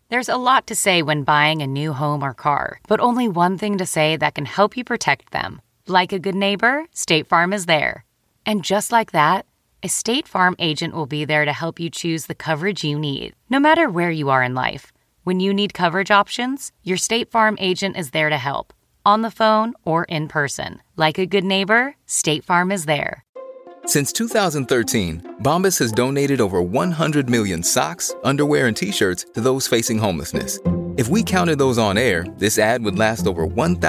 There's a lot to say when buying a new home or car, but only one thing to say that can help you protect them. Like a good neighbor, State Farm is there. And just like that, a State Farm agent will be there to help you choose the coverage you need, no matter where you are in life. When you need coverage options, your State Farm agent is there to help, on the phone or in person. Like a good neighbor, State Farm is there. Since 2013, Bombas has donated over 100 million socks, underwear, and T-shirts to those facing homelessness. If we counted those on air, this ad would last over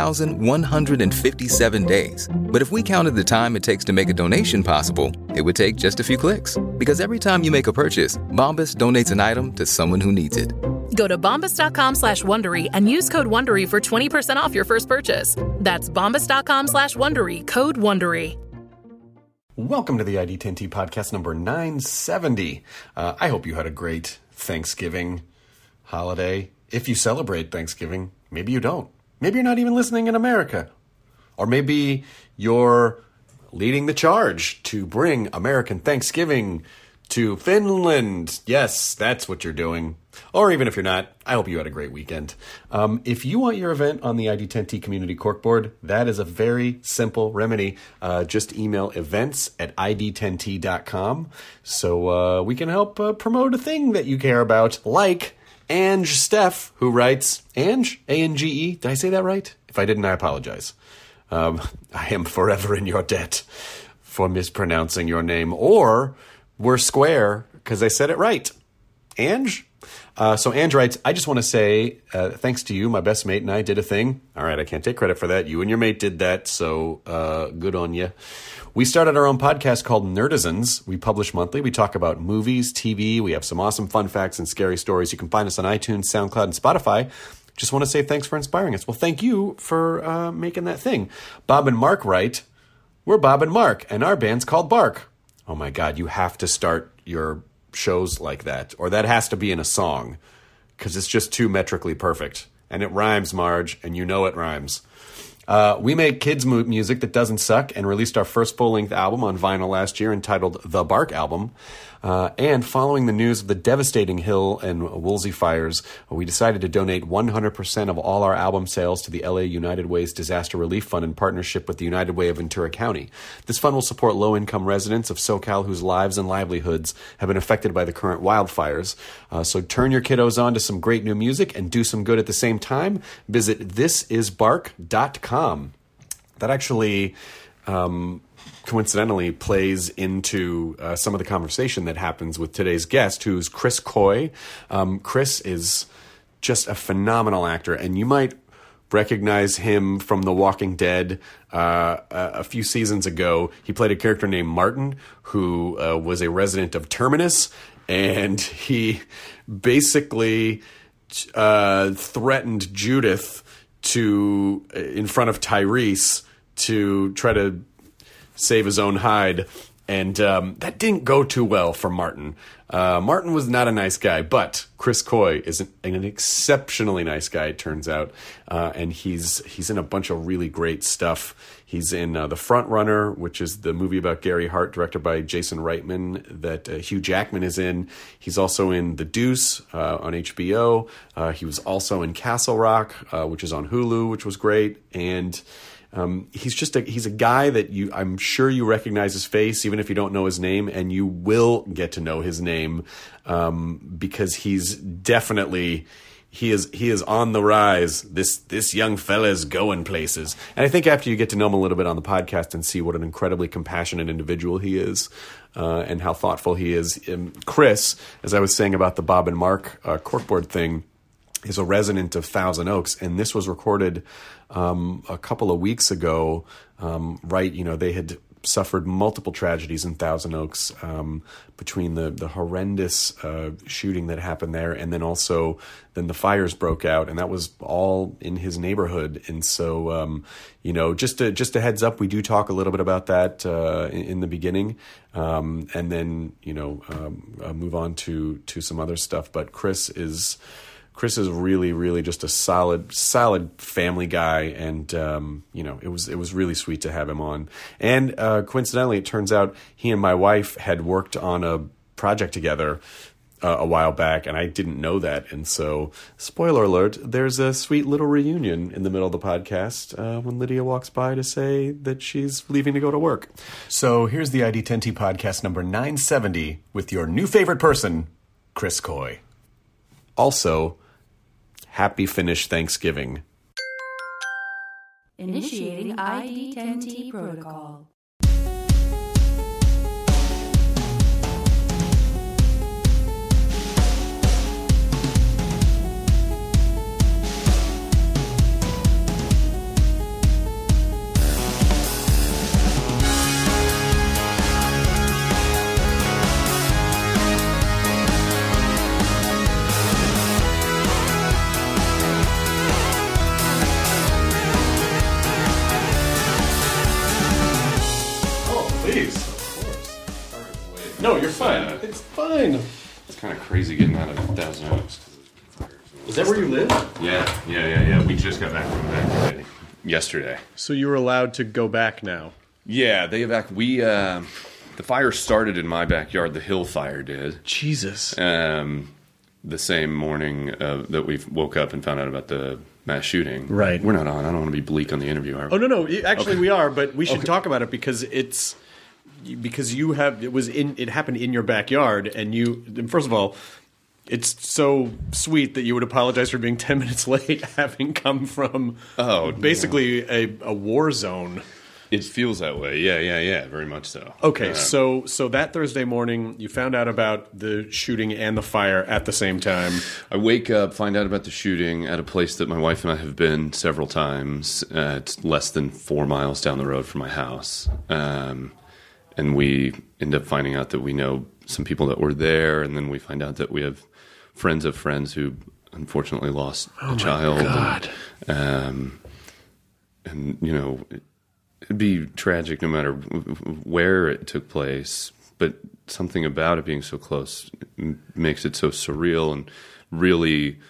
1,157 days. But if we counted the time it takes to make a donation possible, it would take just a few clicks. Because every time you make a purchase, Bombas donates an item to someone who needs it. Go to bombas.com/Wondery and use code Wondery for 20% off your first purchase. That's bombas.com/Wondery, code Wondery. Welcome to the ID10T podcast number 970. I hope you had a great Thanksgiving holiday. If you celebrate Thanksgiving, maybe you don't. Maybe you're not even listening in America. Or maybe you're leading the charge to bring American Thanksgiving to Finland. Yes, that's what you're doing. Or even if you're not, I hope you had a great weekend. If you want your event on the ID10T Community Corkboard, that is a very simple remedy. Just email events@id10t.com so we can help promote a thing that you care about, like Ange Steff, who writes, Ange, A-N-G-E, did I say that right? If I didn't, I apologize. I am forever in your debt for mispronouncing your name. Or we're square because I said it right. Ange? So Ange writes, I just want to say thanks to you, my best mate and I did a thing. All right, I can't take credit for that. You and your mate did that, so good on you. We started our own podcast called Nerdizens. We publish monthly. We talk about movies, TV. We have some awesome fun facts and scary stories. You can find us on iTunes, SoundCloud, and Spotify. Just want to say thanks for inspiring us. Well, thank you for making that thing. Bob and Mark write, we're Bob and Mark, and our band's called Bark. Oh my God, you have to start your shows like that, or that has to be in a song, because it's just too metrically perfect. And it rhymes, Marge, and you know it rhymes. We make kids' music that doesn't suck and released our first full-length album on vinyl last year entitled The Bark Album. And following the news of the devastating Hill and Woolsey fires, we decided to donate 100% of all our album sales to the LA United Way's Disaster Relief Fund in partnership with the United Way of Ventura County. This fund will support low-income residents of SoCal whose lives and livelihoods have been affected by the current wildfires. So turn your kiddos on to some great new music and do some good at the same time. Visit thisisbark.com. That actually coincidentally plays into some of the conversation that happens with today's guest, who's Chris Coy. Chris is just a phenomenal actor, and you might recognize him from The Walking Dead. A few seasons ago, he played a character named Martin, who was a resident of Terminus, and he basically threatened Judith in front of Tyrese to try to save his own hide, and that didn't go too well for Martin. Martin was not a nice guy, but Chris Coy is an exceptionally nice guy, it turns out, and he's in a bunch of really great stuff. He's in The Front Runner, which is the movie about Gary Hart, directed by Jason Reitman, that Hugh Jackman is in. He's also in The Deuce on HBO. He was also in Castle Rock, which is on Hulu, which was great, and he's a guy that I'm sure you recognize his face, even if you don't know his name, and you will get to know his name, because he's definitely, he is on the rise. This young fella's going places. And I think after you get to know him a little bit on the podcast and see what an incredibly compassionate individual he is, and how thoughtful he is. Chris, as I was saying about the Bob and Mark corkboard thing, is a resident of Thousand Oaks, and this was recorded a couple of weeks ago. They had suffered multiple tragedies in Thousand Oaks, between the horrendous shooting that happened there, and then the fires broke out, and that was all in his neighborhood. And so, just a heads up, we do talk a little bit about that in the beginning, and then move on to some other stuff. But Chris is really, really just a solid family guy, and it was really sweet to have him on. And coincidentally, it turns out he and my wife had worked on a project together a while back, and I didn't know that. And so, spoiler alert, there's a sweet little reunion in the middle of the podcast when Lydia walks by to say that she's leaving to go to work. So here's the ID10T podcast number 970 with your new favorite person, Chris Coy. Also, happy Finnish Thanksgiving. Initiating ID10T protocol. No, you're fine. It's fine. It's kind of crazy getting out of Thousand Oaks. Is that where you live? Yeah. We just got back from the backyard yesterday. So you were allowed to go back now? Yeah, the fire started in my backyard. The Hill fire did. Jesus. The same morning that we woke up and found out about the mass shooting. Right. We're not on. I don't want to be bleak on the interview, are we? Oh, no. Actually, we are, but we should talk about it because it happened in your backyard, and first of all, it's so sweet that you would apologize for being 10 minutes late, having come from basically a war zone. It feels that way. Yeah, very much so. Okay, so that Thursday morning, you found out about the shooting and the fire at the same time. I wake up, find out about the shooting at a place that my wife and I have been several times. It's less than 4 miles down the road from my house. And we end up finding out that we know some people that were there, and then we find out that we have friends of friends who unfortunately lost a child. God. And it'd be tragic no matter where it took place, but something about it being so close makes it so surreal and really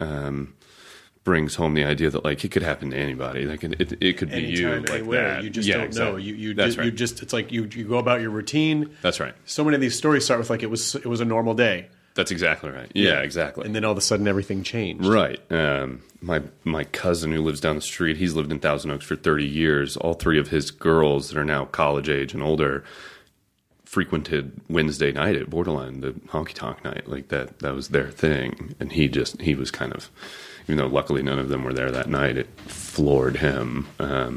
brings home the idea that like it could happen to anybody. Like it could be you, like anywhere. that. You just don't know. That's right. It's like you go about your routine. That's right. So many of these stories start with like it was a normal day. That's exactly right. Yeah, exactly. And then all of a sudden everything changed. Right. My cousin who lives down the street, he's lived in Thousand Oaks for 30 years. All three of his girls that are now college age and older frequented Wednesday night at Borderline, the honky tonk night. Like that was their thing. And he was kind of, even though luckily none of them were there that night, it floored him.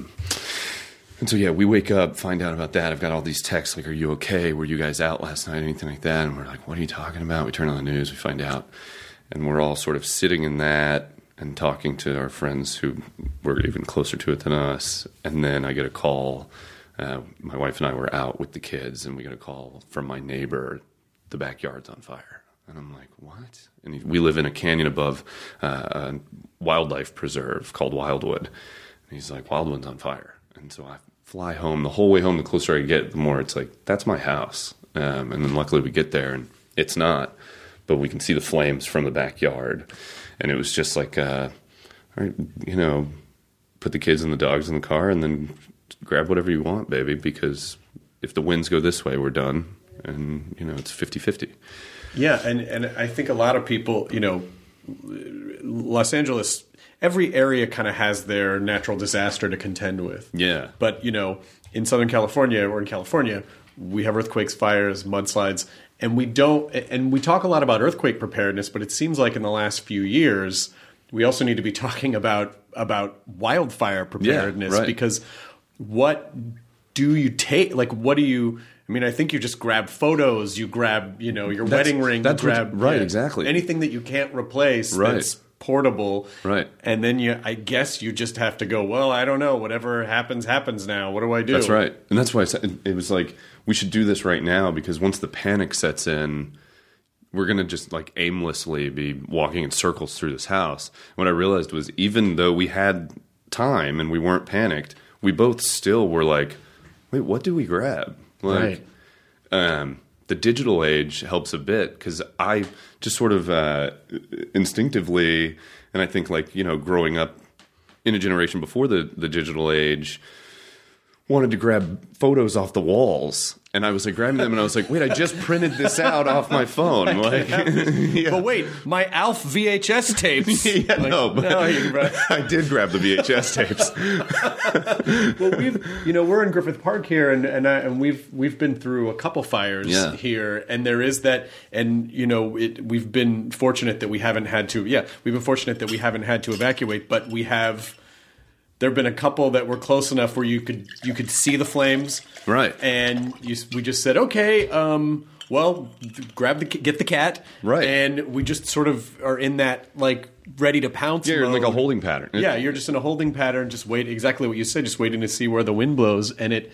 And so, yeah, we wake up, find out about that. I've got all these texts like, are you okay? Were you guys out last night? Anything like that? And we're like, what are you talking about? We turn on the news, we find out. And we're all sort of sitting in that and talking to our friends who were even closer to it than us. And then I get a call. My wife and I were out with the kids, and we get a call from my neighbor, the backyard's on fire. And I'm like, what? And we live in a canyon above a wildlife preserve called Wildwood. And he's like, Wildwood's on fire. And so I fly home. The whole way home, the closer I get, the more it's like, that's my house. And then luckily we get there, and it's not. But we can see the flames from the backyard. And it was just like, all right, put the kids and the dogs in the car and then grab whatever you want, baby, because if the winds go this way, we're done. And, it's 50-50. Yeah, and I think a lot of people, Los Angeles, every area kind of has their natural disaster to contend with. Yeah. But, in Southern California or in California, we have earthquakes, fires, mudslides, and we talk a lot about earthquake preparedness, but it seems like in the last few years, we also need to be talking about wildfire preparedness. Yeah, right. Because what do you take? Like, what do you... I mean, I think you just grab photos, you grab, your wedding ring, you grab... Exactly. Anything that you can't replace that's portable. Right. And then I guess you just have to go, well, I don't know, whatever happens now. What do I do? That's right. And that's why it was like, we should do this right now, because once the panic sets in, we're going to just like aimlessly be walking in circles through this house. What I realized was, even though we had time and we weren't panicked, we both still were like, wait, what do we grab? Like, right. The digital age helps a bit, because I just sort of instinctively, and I think like, growing up in a generation before the digital age, wanted to grab photos off the walls. And I was like grabbing them, and I was like, "Wait, I just printed this out off my phone." Like, yeah. But wait, my Alf VHS tapes. Yeah, Like, no, but no, you can- I did grab the VHS tapes. Well, we're in Griffith Park here, and we've been through a couple fires here, and there is that, and we've been fortunate that we haven't had to. Yeah, we've been fortunate that we haven't had to evacuate, but we have. There have been a couple that were close enough where you could see the flames, right? And we just said, okay, well, get the cat, right? And we just sort of are in that like ready to pounce. Yeah, you're in mode. like a holding pattern. Yeah, you're just in a holding pattern, just wait. Exactly what you said, just waiting to see where the wind blows, and it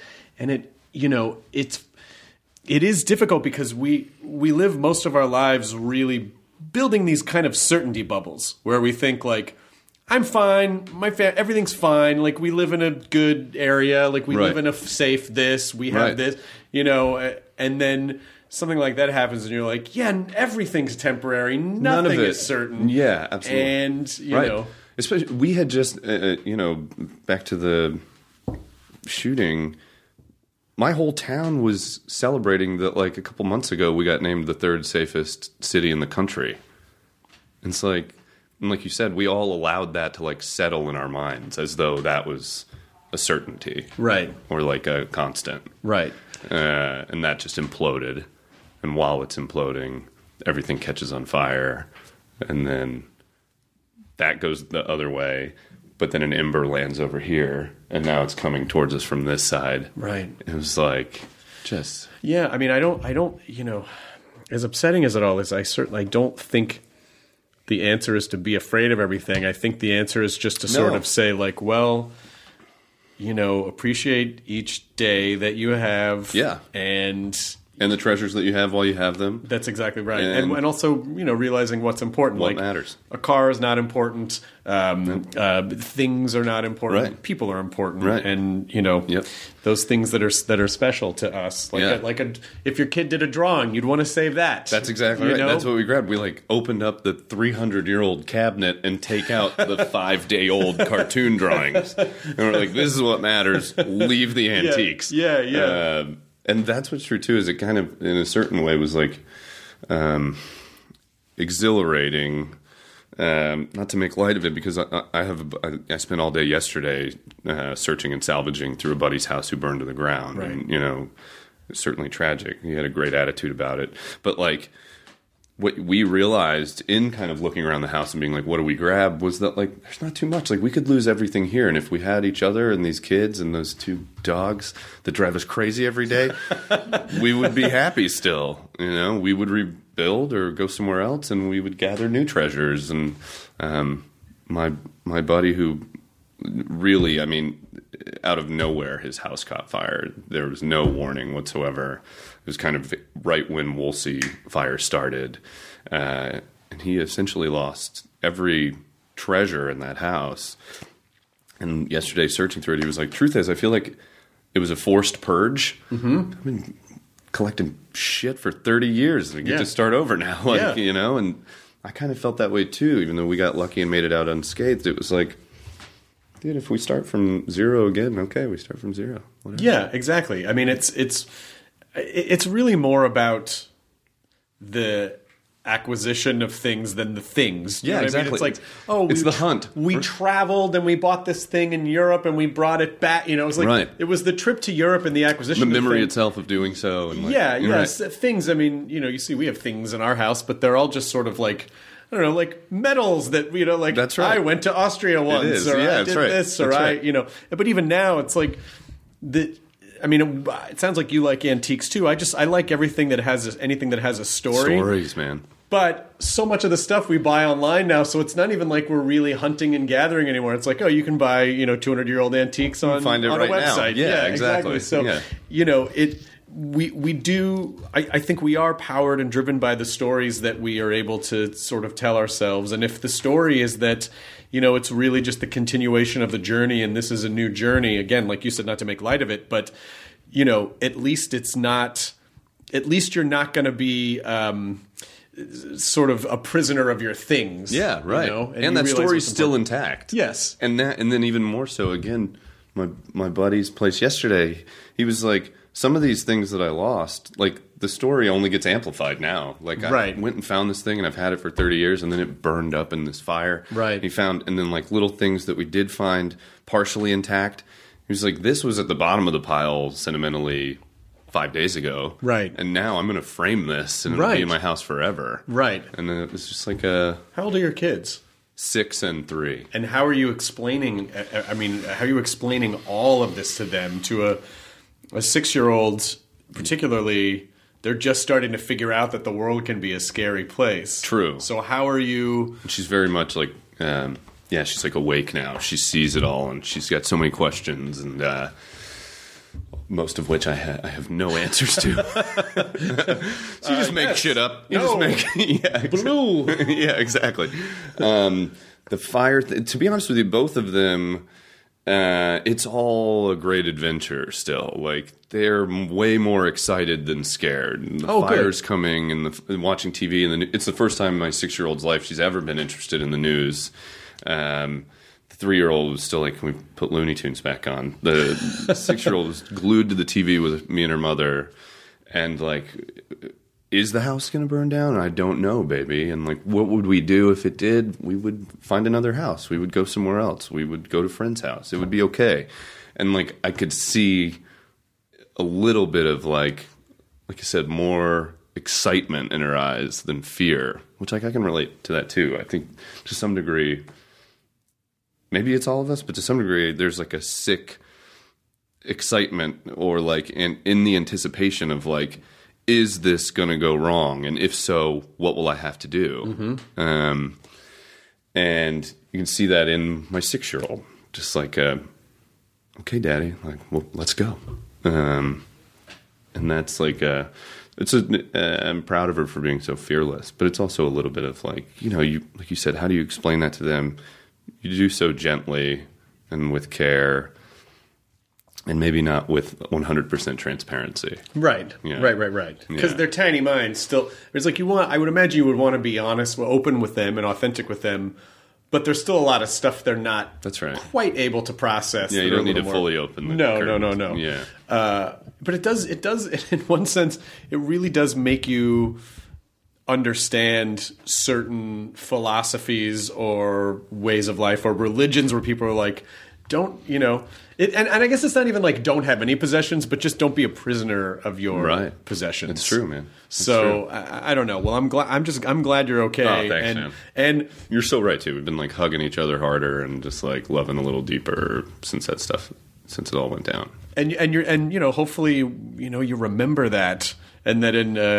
is difficult because we live most of our lives really building these kind of certainty bubbles where we think like, I'm fine. Everything's fine. Like we live in a good area. Like we live in a safe this. We have this. And then something like that happens, and you're like, yeah, everything's temporary. Nothing is certain. Yeah, absolutely. And you know, especially we had just back to the shooting. My whole town was celebrating that. Like a couple months ago, we got named the 3rd safest city in the country. It's like. And like you said, we all allowed that to like settle in our minds as though that was a certainty. Right. Or like a constant. Right. And that just imploded. And while it's imploding, everything catches on fire. And then that goes the other way. But then an ember lands over here. And now it's coming towards us from this side. Right. It was like just... Yeah, I mean, I don't, as upsetting as it all is, I certainly don't think... the answer is to be afraid of everything. I think the answer is just to sort of say, like, well, appreciate each day that you have. Yeah. And the treasures that you have while you have them. That's exactly right. And also, realizing what's important. What like, matters. A car is not important. Things are not important. Right. People are important. Right. And, those things that are special to us. Like if your kid did a drawing, you'd want to save that. That's exactly right. That's what we grabbed. We like opened up the 300-year-old cabinet and take out the 5-day-old cartoon drawings. And we're like, this is what matters. Leave the antiques. Yeah. And that's what's true too. Is it kind of, in a certain way, was like exhilarating. Not to make light of it, because I spent all day yesterday searching and salvaging through a buddy's house who burned to the ground, right. And it's certainly tragic. He had a great attitude about it, but like what we realized in kind of looking around the house and being like, what do we grab? Was that like there's not too much. Like we could lose everything here, and if we had each other and these kids and those 2 dogs that drive us crazy every day, we would be happy still. We would rebuild or go somewhere else, and we would gather new treasures. And my buddy, who really, I mean, out of nowhere, his house caught fire. There was no warning whatsoever. It was kind of right when Woolsey fire started. And he essentially lost every treasure in that house. And yesterday, searching through it, he was like, truth is, I feel like it was a forced purge. Mm-hmm. I've been collecting shit for 30 years, and I get to start over now. And I kind of felt that way too, even though we got lucky and made it out unscathed. It was like, dude, if we start from zero again, okay, we start from zero. Whatever. Yeah, exactly. I mean, it's really more about the acquisition of things than the things. Yeah, exactly. I mean? It's like, it's the hunt. We traveled and we bought this thing in Europe and we brought it back. It was like It was the trip to Europe and the acquisition. The memory of itself of doing so. And things. I mean, you see, we have things in our house, but they're all just sort of like, I don't know, like medals that, like, that's right. I went to Austria once, or I did this, or but even now it's like, it sounds like you like antiques too. I like everything that has anything that has a story. Stories, man. But so much of the stuff we buy online now, so it's not even like we're really hunting and gathering anymore. It's like, you can buy, 200-year-old antiques on a website. Now. Yeah, exactly. So, we do. I think we are powered and driven by the stories that we are able to sort of tell ourselves. And if the story is that, it's really just the continuation of the journey, and this is a new journey. Again, like you said, not to make light of it, but at least it's not. At least you're not going to be. Sort of a prisoner of your things. Yeah, right. And that story's still intact. Yes. And then even more so, again, my buddy's place yesterday. He was like, some of these things that I lost, like the story only gets amplified now. Like I went and found this thing and I've had it for 30 years and then it burned up in this fire. Right. And then like little things that we did find partially intact. He was like, this was at the bottom of the pile sentimentally 5 days ago. Right. And now I'm going to frame this and it'll be in my house forever. Right. And then it was just like How old are your kids? 6 and 3. And how are you explaining, how are you explaining all of this to them, to a 6-year-old, particularly, they're just starting to figure out that the world can be a scary place. True. So how are you... She's very much like, she's like awake now. She sees it all and she's got so many questions and most of which I have no answers to. So you just make shit up. You just make... Yeah, Blue. Yeah, exactly. The fire... to be honest with you, both of them... it's all a great adventure still. Like, they're way more excited than scared. The fire's coming and watching TV. And it's the first time in my 6-year-old's life she's ever been interested in the news. The 3-year-old was still like, can we put Looney Tunes back on? The 6-year-old was glued to the TV with me and her mother. And like... is the house going to burn down? And I don't know, baby. And like, what would we do if it did? We would find another house. We would go somewhere else. We would go to a friend's house. It would be okay. And like, I could see a little bit of like I said, more excitement in her eyes than fear, which like I can relate to that too. I think to some degree, maybe it's all of us, but to some degree, there's like a sick excitement or like in the anticipation of like, is this going to go wrong? And if so, what will I have to do? Mm-hmm. And you can see that in my 6-year-old, just like, okay, daddy, like, well, let's go. And that's like, I'm proud of her for being so fearless, but it's also a little bit of like, like you said, how do you explain that to them? You do so gently and with care. And maybe not with 100% transparency. Right. Yeah. Right. Because their tiny minds still... It's like I would imagine you would want to be honest, open with them and authentic with them, but there's still a lot of stuff they're not quite able to process. Yeah, you don't need to fully open the curtains. No. Yeah. But it does, in one sense, it really does make you understand certain philosophies or ways of life or religions where people are like, don't, and I guess it's not even like don't have any possessions, but just don't be a prisoner of your possessions. It's true, man. So I don't know. Well, I'm glad you're okay. Oh, thanks, man. And you're so right too. We've been like hugging each other harder and just like loving a little deeper since it all went down. And hopefully you remember that, and that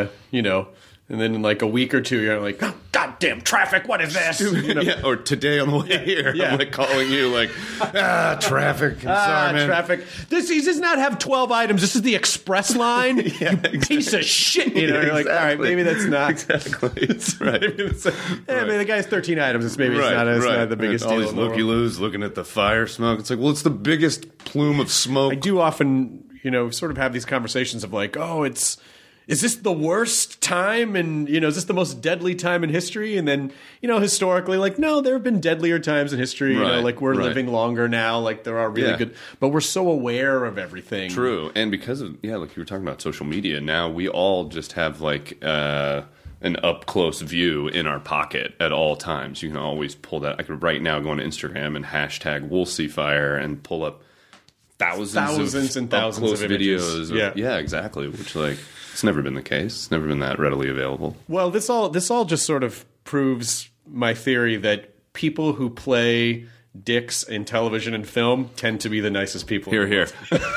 and then in like a week or two, you're like, oh, goddamn traffic, what is this? Yeah, or today on the way here, I'm like calling you like, traffic. Sorry, man. Traffic. He does not have 12 items. This is the express line. Piece of shit. You're like, all right, maybe that's not. Exactly. That's right. Maybe the guy has 13 items. It's not the biggest deal. All these looky-loos looking at the fire smoke. It's like, well, it's the biggest plume of smoke. I do often, sort of have these conversations of like, is this the worst time? And, is this the most deadly time in history? And then, historically, like, no, there have been deadlier times in history. Like we're living longer now. Like there are really good, but we're so aware of everything. True. And because of, like you were talking about social media, now we all just have like an up close view in our pocket at all times. You can always pull that. I could right now go on Instagram and hashtag #WoolseyFire and pull up thousands and thousands of videos. Yeah, exactly. Which like, it's never been the case. It's never been that readily available. Well, this all just sort of proves my theory that people who play dicks in television and film tend to be the nicest people. Here.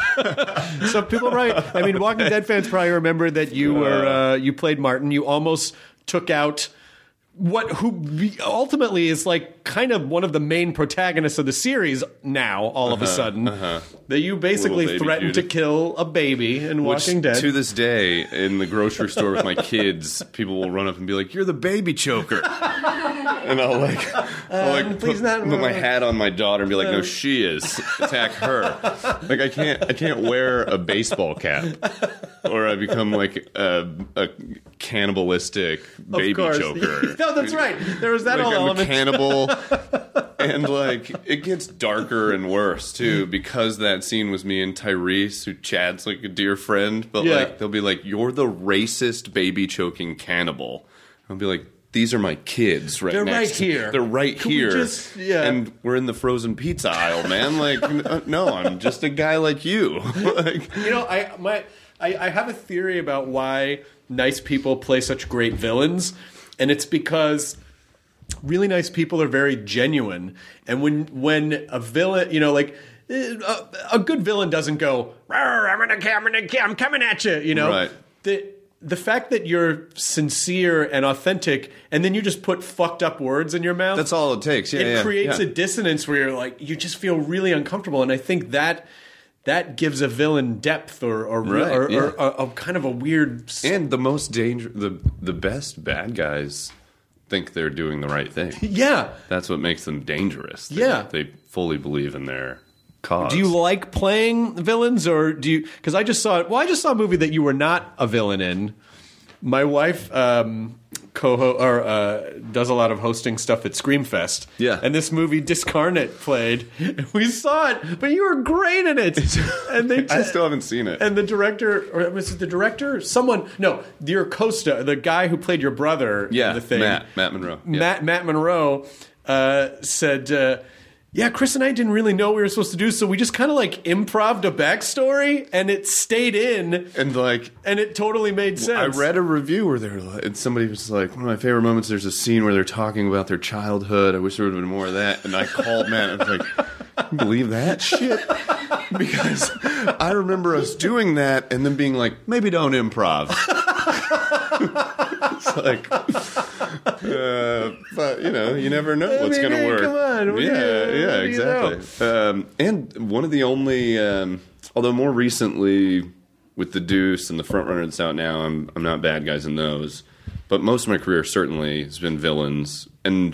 So people are right. I mean, Walking Dead fans probably remember that you played Martin. You almost took out who ultimately is like kind of one of the main protagonists of the series now, all of a sudden, that you basically threatened to kill a baby in Walking Dead. To this day, in the grocery store with my kids, people will run up and be like, "You're the baby choker." And I'll put my hat on my daughter and be like, "No, she is. Attack her." Like I can't wear a baseball cap, or I become like a cannibalistic baby choker. No, that's right. There was that whole element. I'm a cannibal, And like it gets darker and worse too, because that scene was me and Tyrese, who Chad's like a dear friend, but like they'll be like, "You're the racist baby choking cannibal." I'll be like, "These are my kids They're next right to me. here. They're right Can we here." just- yeah. And we're in the frozen pizza aisle, man. Like, no, I'm just a guy like you. Like, You know, I have a theory about why nice people play such great villains, and it's because really nice people are very genuine. And when a villain, you know, like a good villain doesn't go, I'm coming at you, you know. Right. The fact that you're sincere and authentic, and then you just put fucked up words in your mouth. that's all it takes. Yeah, It creates yeah. a dissonance where you're like, you just feel really uncomfortable. And I think that gives a villain depth or a kind of a weird. And the most the best bad guys think they're doing the right thing. Yeah. That's what makes them dangerous. Yeah. They fully believe in their cause. Do you like playing villains, or do you? Because I just saw a movie that you were not a villain in. My wife does a lot of hosting stuff at Screamfest. Yeah. And this movie Discarnate played. And we saw it, but you were great in it. And they I still haven't seen it. And the director, or was it the director? Your Costa, the guy who played your brother in the thing. Matt Monroe. Yeah. Matt Monroe said, yeah, Chris and I didn't really know what we were supposed to do, so we just kind of like improv'd a backstory, and it stayed in, And like, and it totally made sense. I read a review where they were like, and somebody was like, one of my favorite moments, there's a scene where they're talking about their childhood. I wish there would have been more of that. And I called Matt and I was like, can you believe that shit? Because I remember us doing that and then being like, maybe don't improv. It's like, but you know, you never know what's going to work. Come on, what do you Exactly. And one of the only, although more recently with the Deuce and the Frontrunner that's out now, I'm not bad guys in those, but most of my career certainly has been villains, and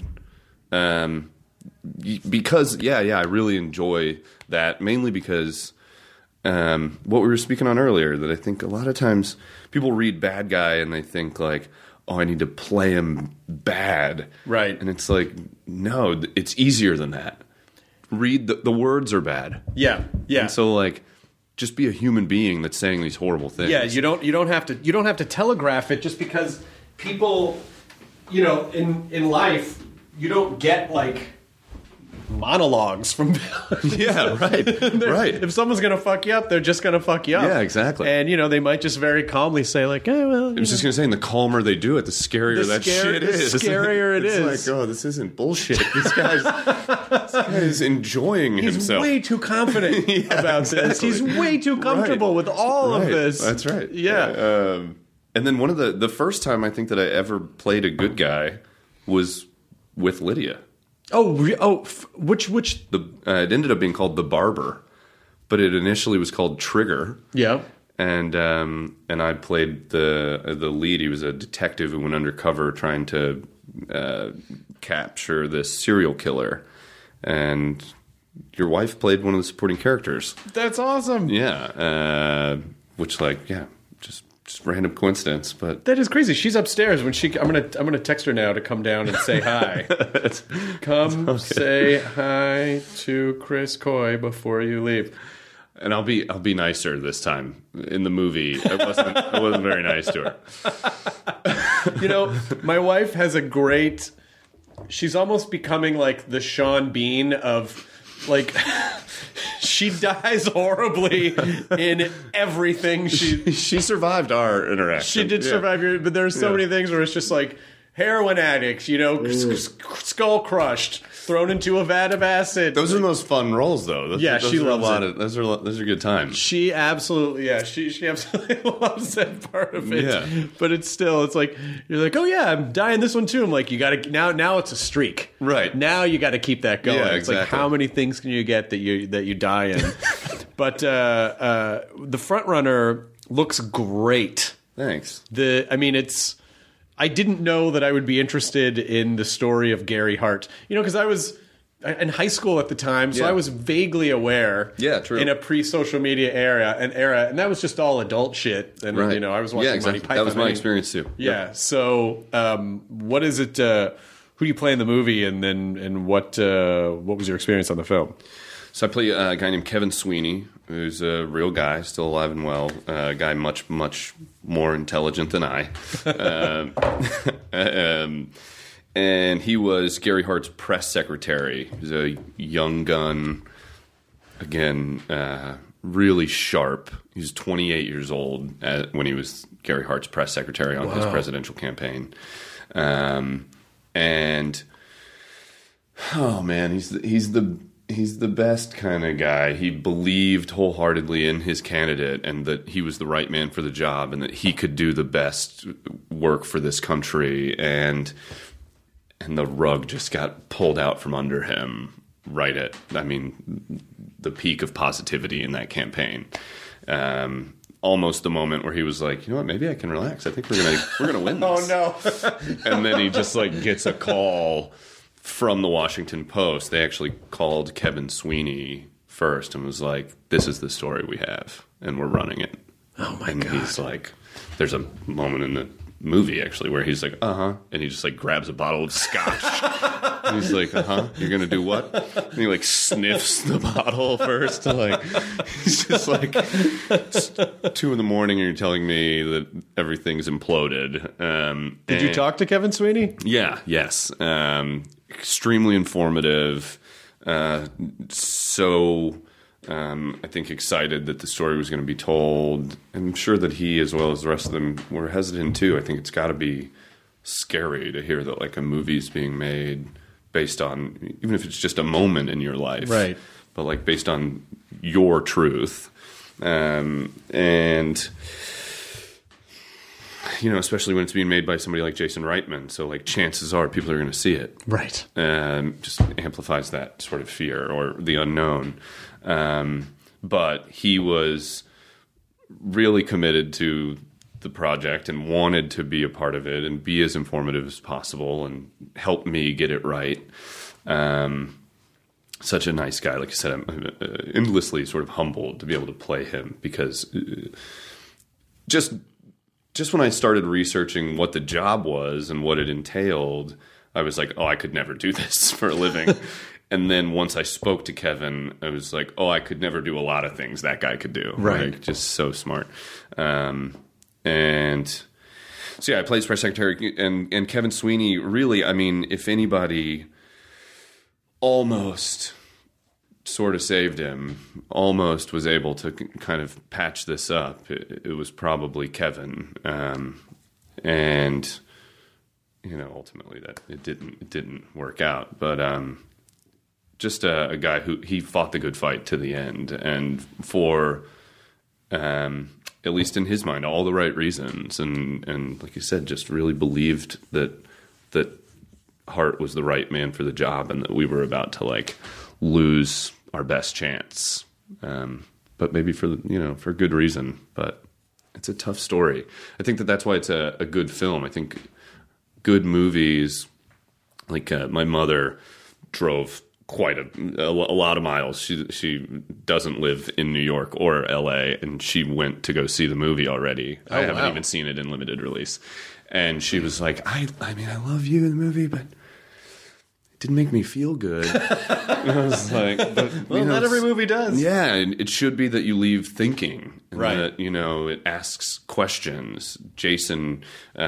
because I really enjoy that, mainly because what we were speaking on earlier, that I think a lot of times people read bad guy and they think like, oh, I need to play him bad. Right. And it's like, no, it's easier than that. Read the words are bad. Yeah. And so like, just be a human being that's saying these horrible things. Yeah, you don't have to telegraph it, just because people, you know, in life, you don't get like monologues from villains. Yeah, right. Right. If someone's gonna fuck you up, they're just gonna fuck you up. Yeah, exactly. And you know, they might just very calmly say like, "Oh well." I was just going to say, and the calmer they do it, the scarier that shit is. The scarier it is. It's like, oh, this isn't bullshit. This guy's enjoying He's himself. way too confident about this. exactly. He's way too comfortable with all of this. That's right. Yeah. And then one of the first time I think that I ever played a good guy was with Lydia. Which? It ended up being called The Barber, but it initially was called Trigger. Yeah. And I played the lead. He was a detective who went undercover trying to capture this serial killer. And your wife played one of the supporting characters. That's awesome. Yeah. Which just random coincidence, but That is crazy. She's upstairs when I'm gonna text her now to come down and say hi. Come say hi to Chris Coy before you leave. and I'll be nicer this time. In the movie, I wasn't very nice to her. You know, my wife has she's almost becoming like the Sean Bean of like she dies horribly in everything She survived our interaction. She did survive but there are so many things where it's just like heroin addict, you know, skull crushed, thrown into a vat of acid. Those are the most fun roles, though. She loves it. Those are good times. She absolutely, she absolutely loves that part of it. Yeah. But it's like, you're like, oh yeah, I'm dying this one too. I'm like, you gotta, now it's a streak. Right. Now you gotta keep that going. Yeah, It's like, exactly. how many things can you get that you die in? But the Frontrunner looks great. Thanks. I didn't know that I would be interested in the story of Gary Hart. You know, because I was in high school at the time, so Yeah. I was vaguely aware. Yeah, true. In a pre-social media era, and that was just all adult shit. And you know, I was watching Monty Python. That was my experience too. Yeah. So, what is it? who do you play in the movie, and what was your experience on the film? So I play a guy named Kevin Sweeney, who's a real guy, still alive and well. A guy much, much more intelligent than I. And he was Gary Hart's press secretary. He was a young gun, again, really sharp. He was 28 years old when he was Gary Hart's press secretary on his presidential campaign. And, oh man, he's the best kind of guy. He believed wholeheartedly in his candidate and that he was the right man for the job and that he could do the best work for this country. And the rug just got pulled out from under him right at, the peak of positivity in that campaign. Almost the moment where he was like, you know what, maybe I can relax. I think we're gonna win this. Oh no. And then he just gets a call from the Washington Post. They actually called Kevin Sweeney first and was like, this is the story we have and we're running it. Oh my God. And he's like, there's a moment in the movie actually where he's like, and he just grabs a bottle of scotch. And he's like, you're gonna do what? And he sniffs the bottle first. He's just it's 2 a.m. and you're telling me that everything's imploded. Did you talk to Kevin Sweeney? Yeah, yes. Extremely informative. I think excited that the story was going to be told. I'm sure that he, as well as the rest of them, were hesitant too. I think it's got to be scary to hear that a movie's being made based on, even if it's just a moment in your life, right? But based on your truth, and especially when it's being made by somebody like Jason Reitman. So chances are people are going to see it, right? Just amplifies that sort of fear or the unknown. But he was really committed to the project and wanted to be a part of it and be as informative as possible and help me get it right. Such a nice guy. Like I said, I'm endlessly sort of humbled to be able to play him because just when I started researching what the job was and what it entailed, I was like, I could never do this for a living. And then once I spoke to Kevin, I was like, I could never do a lot of things that guy could do. Right. Just so smart. And so, yeah, I played press secretary. And Kevin Sweeney, really, if anybody almost sort of saved him, almost was able to kind of patch this up, it was probably Kevin. And, ultimately that it didn't work out. But just a guy who he fought the good fight to the end, and for at least in his mind, all the right reasons, and like you said, just really believed that Hart was the right man for the job, and that we were about to lose our best chance, but maybe for good reason. But it's a tough story. I think that's why it's a good film. I think good movies, my mother drove quite a lot of miles. She doesn't live in New York or LA, and she went to go see the movie already. I haven't even seen it in limited release. And she was like, I love you in the movie, but it didn't make me feel good. And I was like, not every movie does. Yeah, and it should be that you leave thinking. And right. That, it asks questions. Jason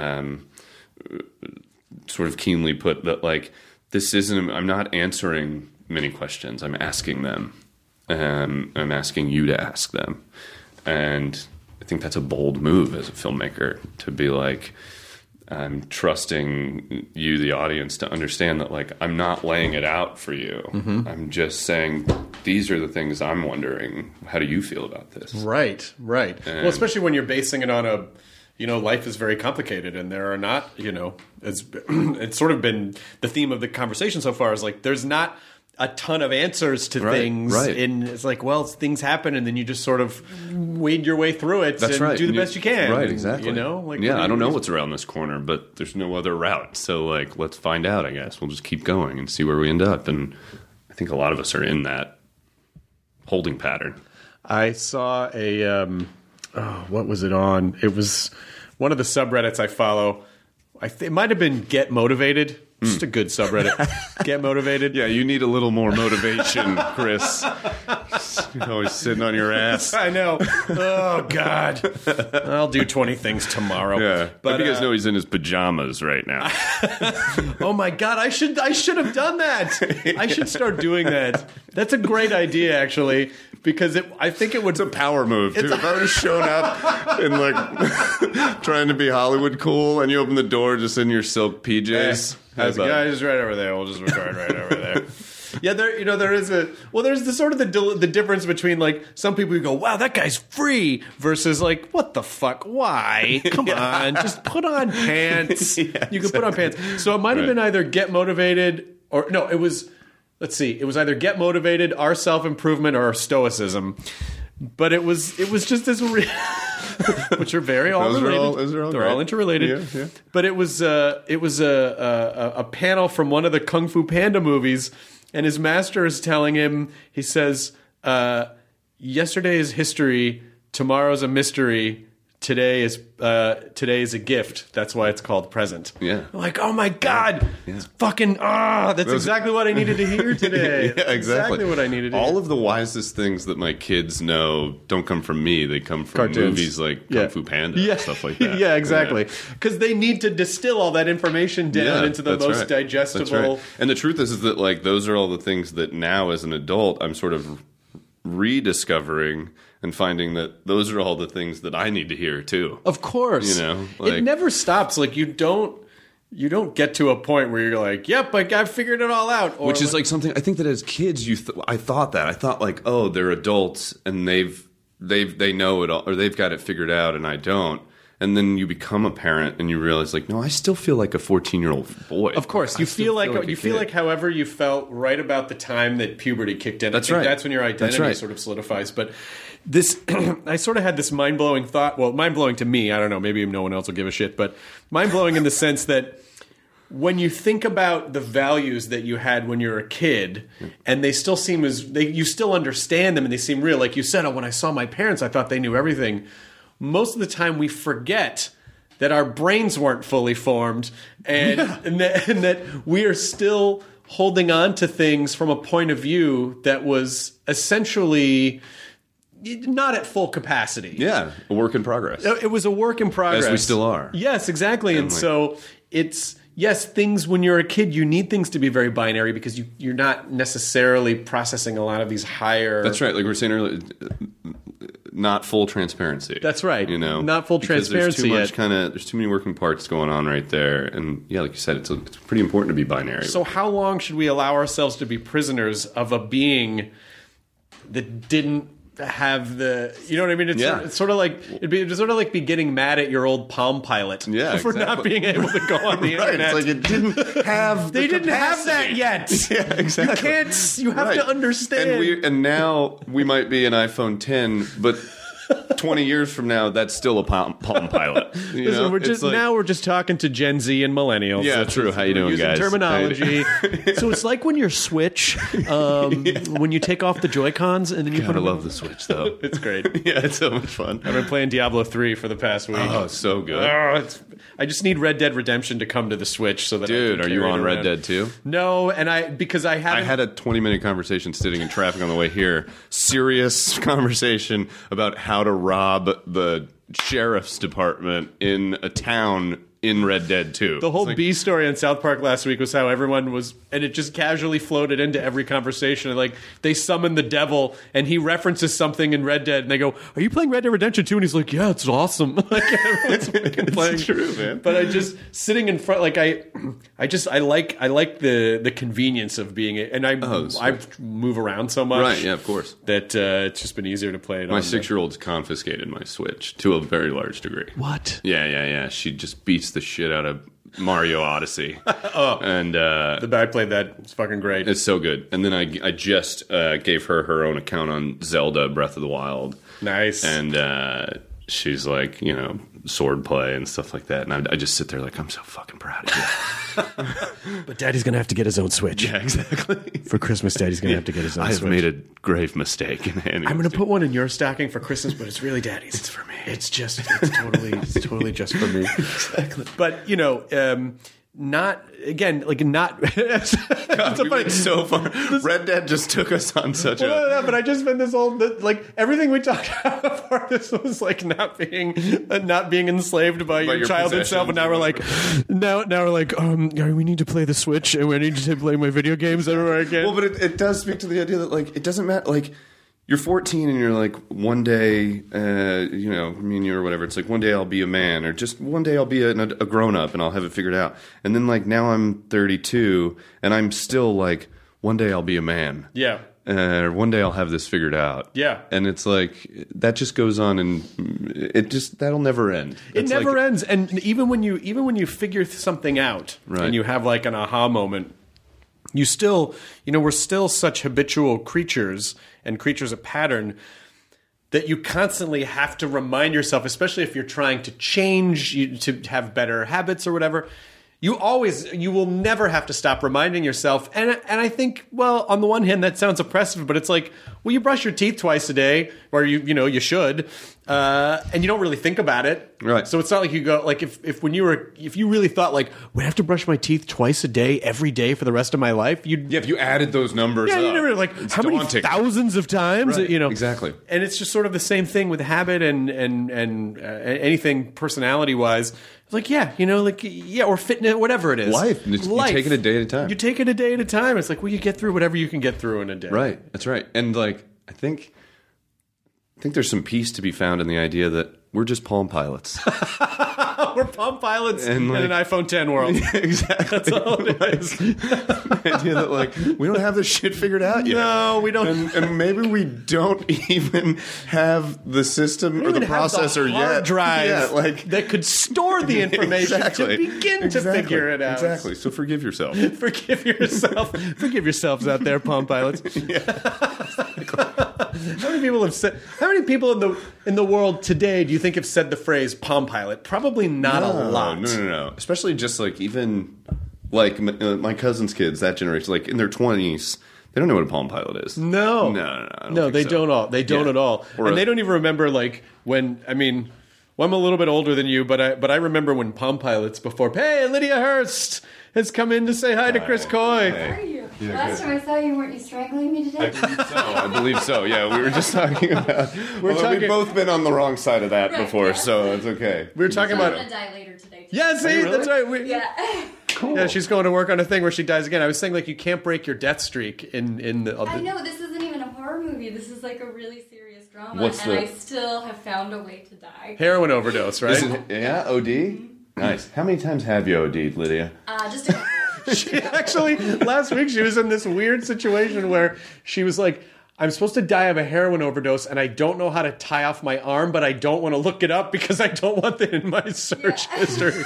sort of keenly put that, this isn't, I'm not answering many questions. I'm asking them. I'm asking you to ask them. And I think that's a bold move as a filmmaker, to be like, I'm trusting you, the audience, to understand that, I'm not laying it out for you. Mm-hmm. I'm just saying, these are the things I'm wondering. How do you feel about this? Right. Well, especially when you're basing it on life is very complicated, and there are not, it's sort of been the theme of the conversation so far is there's not a ton of answers to things. Right. And it's things happen, and then you just sort of wade your way through it. That's and right. do the best you can. Right, exactly. I don't know what's around this corner, but there's no other route. So, let's find out, I guess. We'll just keep going and see where we end up. And I think a lot of us are in that holding pattern. I saw what was it on? It was one of the subreddits I follow. It might have been Get Motivated. Just a good subreddit. Get motivated. Yeah, you need a little more motivation, Chris. You're always sitting on your ass. I know. Oh, God. I'll do 20 things tomorrow. Yeah, But you guys know he's in his pajamas right now. oh, my God. I should have done that. I should start doing that. That's a great idea, actually, because I think it would... It's a power move, too. If I would have shown up in, like, trying to be Hollywood cool, and you open the door just in your silk PJs... How's the guy just right over there? We'll just record right over there. Yeah, there's the sort of the difference between like some people who go, wow, that guy's free versus like, what the fuck? Why? Come on, just put on pants. You can put on pants. So it might have been either get motivated or no, it was, let's see, it was either get motivated, our self-improvement, or our stoicism. But it was just this, which are very all related. They're all interrelated. Yeah. But it was a panel from one of the Kung Fu Panda movies, and his master is telling him. He says, "Yesterday is history. Tomorrow's a mystery. Today is a gift. That's why it's called present." Yeah. I'm like, oh my God, it's fucking that's exactly what I needed to hear today. Yeah, exactly what I needed to hear. All of the wisest things that my kids know don't come from me. They come from Cartoons. movies like Kung Fu Panda and stuff like that. Yeah, exactly. Because they need to distill all that information down into the most digestible. That's right. And the truth is that like those are all the things that now as an adult I'm sort of rediscovering and finding that those are all the things that I need to hear too. Of course. You know, like, it never stops. Like you don't get to a point where you're like, yep, I've figured it all out. Or which is like something I think that as kids I thought like, oh, they're adults and they know it all, or they've got it figured out and I don't. And then you become a parent and you realize like, no, I still feel like a 14-year-old boy. Of course, you feel like however you felt right about the time that puberty kicked in. That's right. That's when your identity sort of solidifies. But this, I sort of had this mind-blowing thought. Well, mind-blowing to me. I don't know. Maybe no one else will give a shit. But mind-blowing in the sense that when you think about the values that you had when you were a kid, and they still seem you still understand them and they seem real. Like you said, when I saw my parents, I thought they knew everything. Most of the time we forget that our brains weren't fully formed and that we are still holding on to things from a point of view that was essentially not at full capacity. Yeah, a work in progress. It was a work in progress. As we still are. Yes, exactly. And so it's... Yes, things when you're a kid, you need things to be very binary because you're not necessarily processing a lot of these higher... That's right. Like we were saying earlier, not full transparency. That's right. You know, not full transparency there's too many working parts going on right there. And yeah, like you said, it's pretty important to be binary. So how long should we allow ourselves to be prisoners of a being that didn't have the, you know what I mean? It's sort of like it'd be getting mad at your old Palm Pilot for not being able to go on the internet. It's like it didn't have. They didn't have that yet. Yeah, exactly. You can't. You have to understand. And now we might be an iPhone 10, but 20 years from now, that's still a Palm Pilot. Listen, we're just talking to Gen Z and millennials. Yeah, true. How you doing, using guys? Terminology. So it's like when your Switch, when you take off the Joy-Cons and then you put them. I love the Switch though. It's great. Yeah, it's so much fun. I've been playing Diablo 3 for the past week. Oh, so good. I just need Red Dead Redemption to come to the Switch so that. Dude, are you on Red Dead too? No, and I had a 20-minute conversation sitting in traffic on the way here. Serious conversation about how to rob the sheriff's department in a town in Red Dead 2. The whole B story on South Park last week was how everyone was, and it just casually floated into every conversation. And like they summon the devil, and he references something in Red Dead, and they go, "Are you playing Red Dead Redemption 2?" And he's like, "Yeah, it's awesome." Like everyone's fucking playing. It's true, man. But I just sitting in front, like I like the convenience of being it, and I move around so much, right? Yeah, of course. That it's just been easier to play it. My 6-year-old's confiscated my Switch to a very large degree. What? Yeah. She just beats the shit out of Mario Odyssey. And I played that. It's fucking great. It's so good. And then I just gave her own account on Zelda Breath of the Wild. Nice. And she's like, sword play and stuff like that. And I just sit there like, I'm so fucking proud of you. But Daddy's going to have to get his own Switch. Yeah, exactly. For Christmas, Daddy's going to have to get his own Switch. I've made a grave mistake. I'm going to put one in your stocking for Christmas, but it's really Daddy's. It's for me. It's totally just for me. Exactly. But, not again, like not. It's God, we went so far. Red Dead just took us on such a. No, but I just spent this whole like everything we talked about before. This was like not being enslaved by your childhood self, and now we're like, we need to play the Switch, and we need to play my video games everywhere again. Well, but it does speak to the idea that like it doesn't matter. Like you're 14 and you're like, one day, me and you or whatever. It's like one day I'll be a man, or just one day I'll be a grown up and I'll have it figured out. And then like now I'm 32 and I'm still like, one day I'll be a man. Yeah. Or one day I'll have this figured out. Yeah. And it's like, that just goes on and that'll never end. It never ends. And even when you figure something out and you have like an aha moment, you still, we're still such habitual creatures and creatures of pattern that you constantly have to remind yourself, especially if you're trying to change, to have better habits or whatever. You will never have to stop reminding yourself. And I think, well, on the one hand, that sounds oppressive, but it's like, well, you brush your teeth twice a day, or you should, and you don't really think about it. Right. So it's not like you go, like if you really thought like, I have to brush my teeth twice a day, every day for the rest of my life, if you added those numbers up. You never like, it's how many daunting. thousands of times, Right. Exactly. And it's just sort of the same thing with habit and anything personality-wise. It's like, or fitness, whatever it is. Life. You take it a day at a time. You take it a day at a time. It's like, well, you get through whatever you can get through in a day. Right. That's right. And like, I think there's some peace to be found in the idea that we're just Palm Pilots. We're Palm Pilots and in an iPhone 10 world. Exactly. That's all it is. The idea that like we don't have this shit figured out yet. No, we don't. And maybe we don't even have the system or the processor hard yet. Drive like that could store the information exactly. to begin to figure it out. Exactly. So forgive yourself. Forgive yourself. Forgive yourselves out there, Palm Pilots. How many people in the world today do you think have said the phrase Palm Pilot? Probably not a lot. No. Especially just like even like my cousin's kids, that generation, like in their 20s, they don't know what a Palm Pilot is. No. I don't think don't all. They don't at all. And they don't even remember like when. I mean, well, I'm a little bit older than you, but I remember when Palm Pilots before. Hey, Lydia Hurst has come in to say hi to Chris Coy. How are you? Last time I saw you, weren't you strangling me today? I believe so. Yeah, we were just talking about. We've both been on the wrong side of that before, so it's okay. We were talking about. I'm gonna die later today. Too. Yeah, see, that's right. Yeah. Cool. Yeah, she's going to work on a thing where she dies again. I was saying like you can't break your death streak in the. I know this isn't even a horror movie. This is like a really serious drama, I still have found a way to die. Heroin overdose, right? OD. Mm-hmm. Nice. How many times have you OD'd, Lydia? Just a couple. She actually, last week, she was in this weird situation where she was like, I'm supposed to die of a heroin overdose, and I don't know how to tie off my arm, but I don't want to look it up because I don't want that in my search history.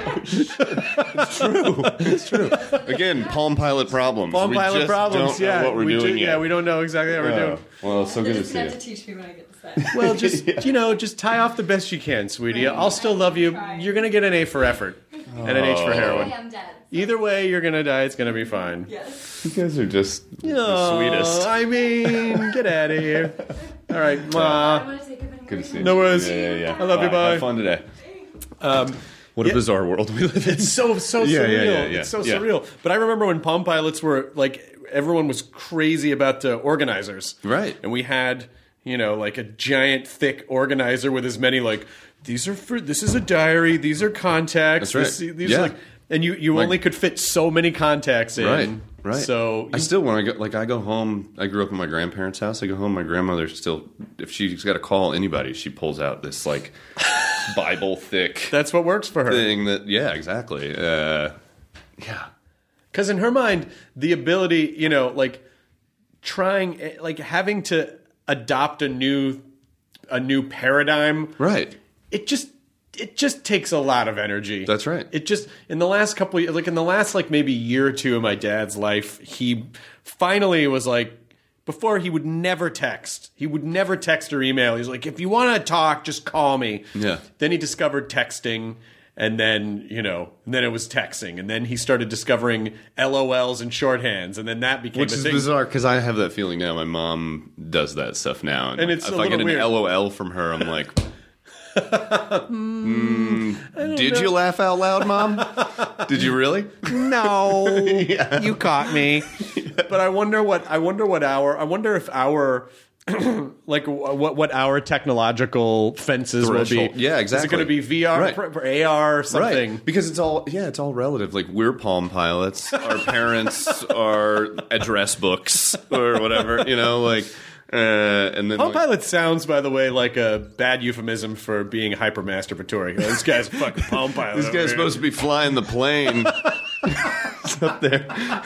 It's true. Again, Palm Pilot problems. Palm Pilot problems, don't know what we're doing yet. Yeah, we don't know exactly what we're doing. Well, it's so good to see you. Have to teach me when I get to set. Well, just tie off the best you can, sweetie. I'll still love you. You're going to get an A for effort and an H for heroin. I'm dead. Either way, you're going to die. It's going to be fine. Yes. You guys are just the sweetest. I mean, get out of here. All right. I want to take a Good to see you. No worries. Yeah. I love you. Bye. Have fun today. What a bizarre world we live in. It's so surreal. Yeah. It's so surreal. But I remember when Palm Pilots were like, everyone was crazy about the organizers. Right. And we had, like a giant thick organizer with as many like, this is a diary, these are contacts. That's right. These are like, and you only could fit so many contacts in. Right. So I still, when I go home, I grew up in my grandparents' house. I go home, my grandmother still, if she's got to call anybody, she pulls out this like Bible thick. That's what works for her. Thing that, yeah, exactly. Yeah. Because in her mind, the ability, having to adopt a new paradigm, right? It just takes a lot of energy. That's right. It just in the last couple, in the last maybe year or two of my dad's life, he finally was like. Before he would never text. He would never text or email. He's like, if you want to talk, just call me. Yeah. Then he discovered texting. And then, and then it was texting. And then he started discovering LOLs and shorthands. And then that became Which a is thing. bizarre, because I have that feeling now. My mom does that stuff now. And it's if a I get little an weird. LOL from her, I'm like, did you laugh out loud, Mom? Did you really? No, you caught me. But I wonder if our like what our technological fences Threshold. will be. Yeah, exactly. Is it going to be VR Right. or AR or something? Right. Because it's all relative. Like, we're Palm Pilots. Our parents are address books or whatever, like, and then Palm Pilot sounds, by the way, like a bad euphemism for being hyper-masturbatory. This guy's a fucking Palm Pilot. this guy's supposed to be flying the plane. It's up there.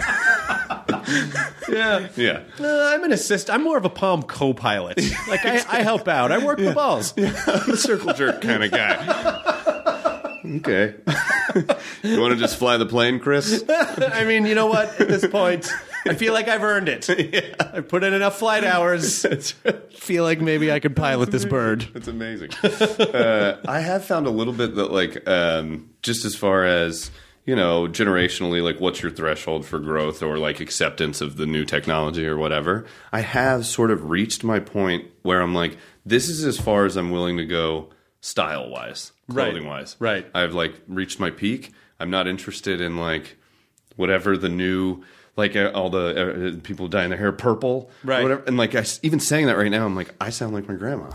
Yeah. I'm an assist. I'm more of a Palm co-pilot. Like, I help out. I work the balls. Circle jerk kind of guy. Okay. You want to just fly the plane, Chris? I mean, you know what? At this point, I feel like I've earned it. I've put in enough flight hours. Feel like maybe I could pilot this bird. That's amazing. I have found a little bit that, like, just as far as, generationally, like, what's your threshold for growth or, like, acceptance of the new technology or whatever, I have sort of reached my point where I'm like, this is as far as I'm willing to go style-wise, clothing-wise. Right. I've, like, reached my peak. I'm not interested in, like, whatever the new... Like, all the people dyeing their hair purple, right? Or whatever. And, like, even saying that right now, I'm like, I sound like my grandma.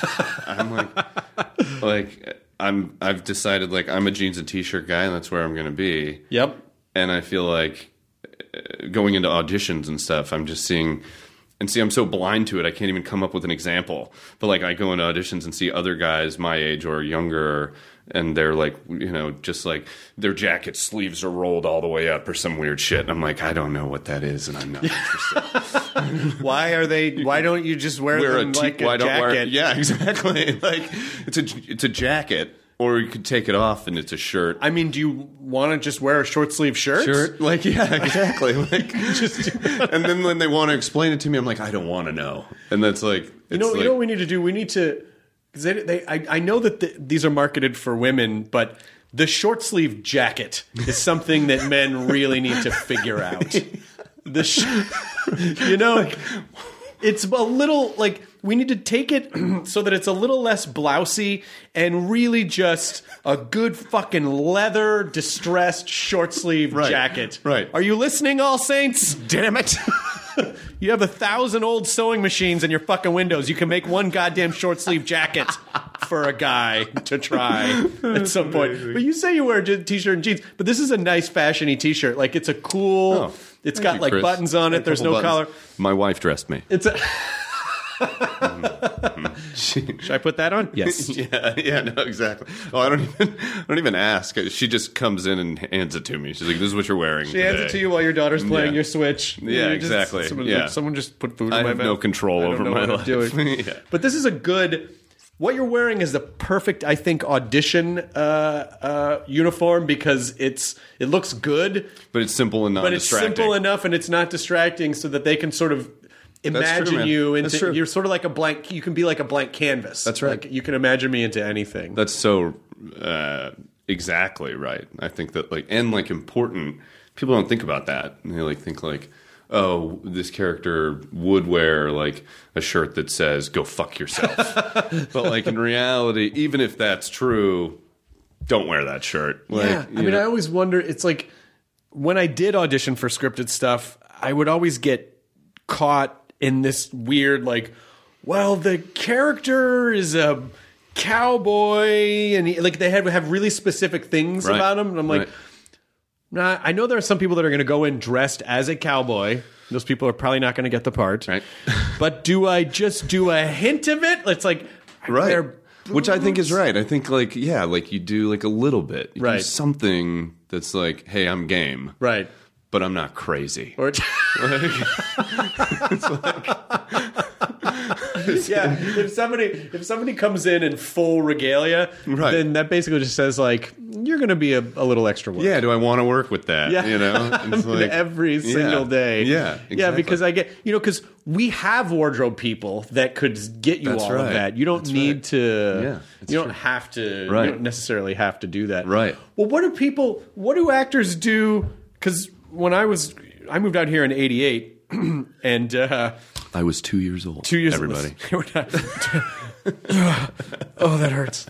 I've decided, like, I'm a jeans and t-shirt guy, and that's where I'm going to be. Yep. And I feel like going into auditions and stuff, I'm just seeing, and see, I'm so blind to it, I can't even come up with an example. But, like, I go into auditions and see other guys my age or younger, and they're like, just like their jacket sleeves are rolled all the way up or some weird shit. And I'm like, I don't know what that is, and I'm not interested. Why don't you just wear them like a jacket? Yeah, exactly. Like, it's a jacket, or you could take it off and it's a shirt. I mean, do you want to just wear a short sleeve shirt? Like, yeah, exactly. Like, and then when they want to explain it to me, I'm like, I don't want to know. And that's like, you know what we need to do? We need to. Because I know that these are marketed for women, but the short sleeve jacket is something that men really need to figure out. It's a little like we need to take it so that it's a little less blousy and really just a good fucking leather distressed short sleeve jacket. Right. Are you listening, All Saints? Damn it. You have 1,000 old sewing machines in your fucking windows. You can make one goddamn short sleeve jacket for a guy to try at some point. But you say you wear a t-shirt and jeans, but this is a nice fashion-y t-shirt. Like, it's a cool... it's got, like, buttons on it. There's no collar. My wife dressed me. It's a... Should I put that on? Yes. Yeah, no, exactly. Oh, I don't even ask. She just comes in and hands it to me. She's like, "This is what you're wearing." She hands it to you while your daughter's playing your Switch. Yeah, exactly. Someone just put food in I my have mouth. no control over my life. Yeah. But this is a good. What you're wearing is the perfect, I think, audition uniform because it looks good, but it's simple and not distracting. But it's simple enough and it's not distracting, so that they can sort of imagine you into. You're sort of like a blank. You can be like a blank canvas. That's right. Like, you can imagine me into anything. That's so exactly right. I think that important. People don't think about that. And they think oh, this character would wear like a shirt that says "Go fuck yourself." But in reality, even if that's true, don't wear that shirt. I I always wonder. It's like when I did audition for scripted stuff, I would always get caught in this weird, the character is a cowboy, and they have really specific things about him. And I'm like, nah, I know there are some people that are going to go in dressed as a cowboy. Those people are probably not going to get the part. Right. But do I just do a hint of it? It's like, right. Which I think is right. I think you do a little bit. You do something that's like, hey, I'm game. Right. But I'm not crazy. Or it's if somebody comes in full regalia, then that basically just says you're going to be a little extra work. Yeah, do I want to work with that? Yeah. It's every single day. Yeah, exactly. Yeah, because I get because we have wardrobe people that could get you all of that. You don't need to. Yeah, you don't have to. Right. You don't necessarily have to do that. Right. Well, what do actors do? Because when I moved out here in '88, and I was 2 years old. 2 years. Everybody. Oh, that hurts.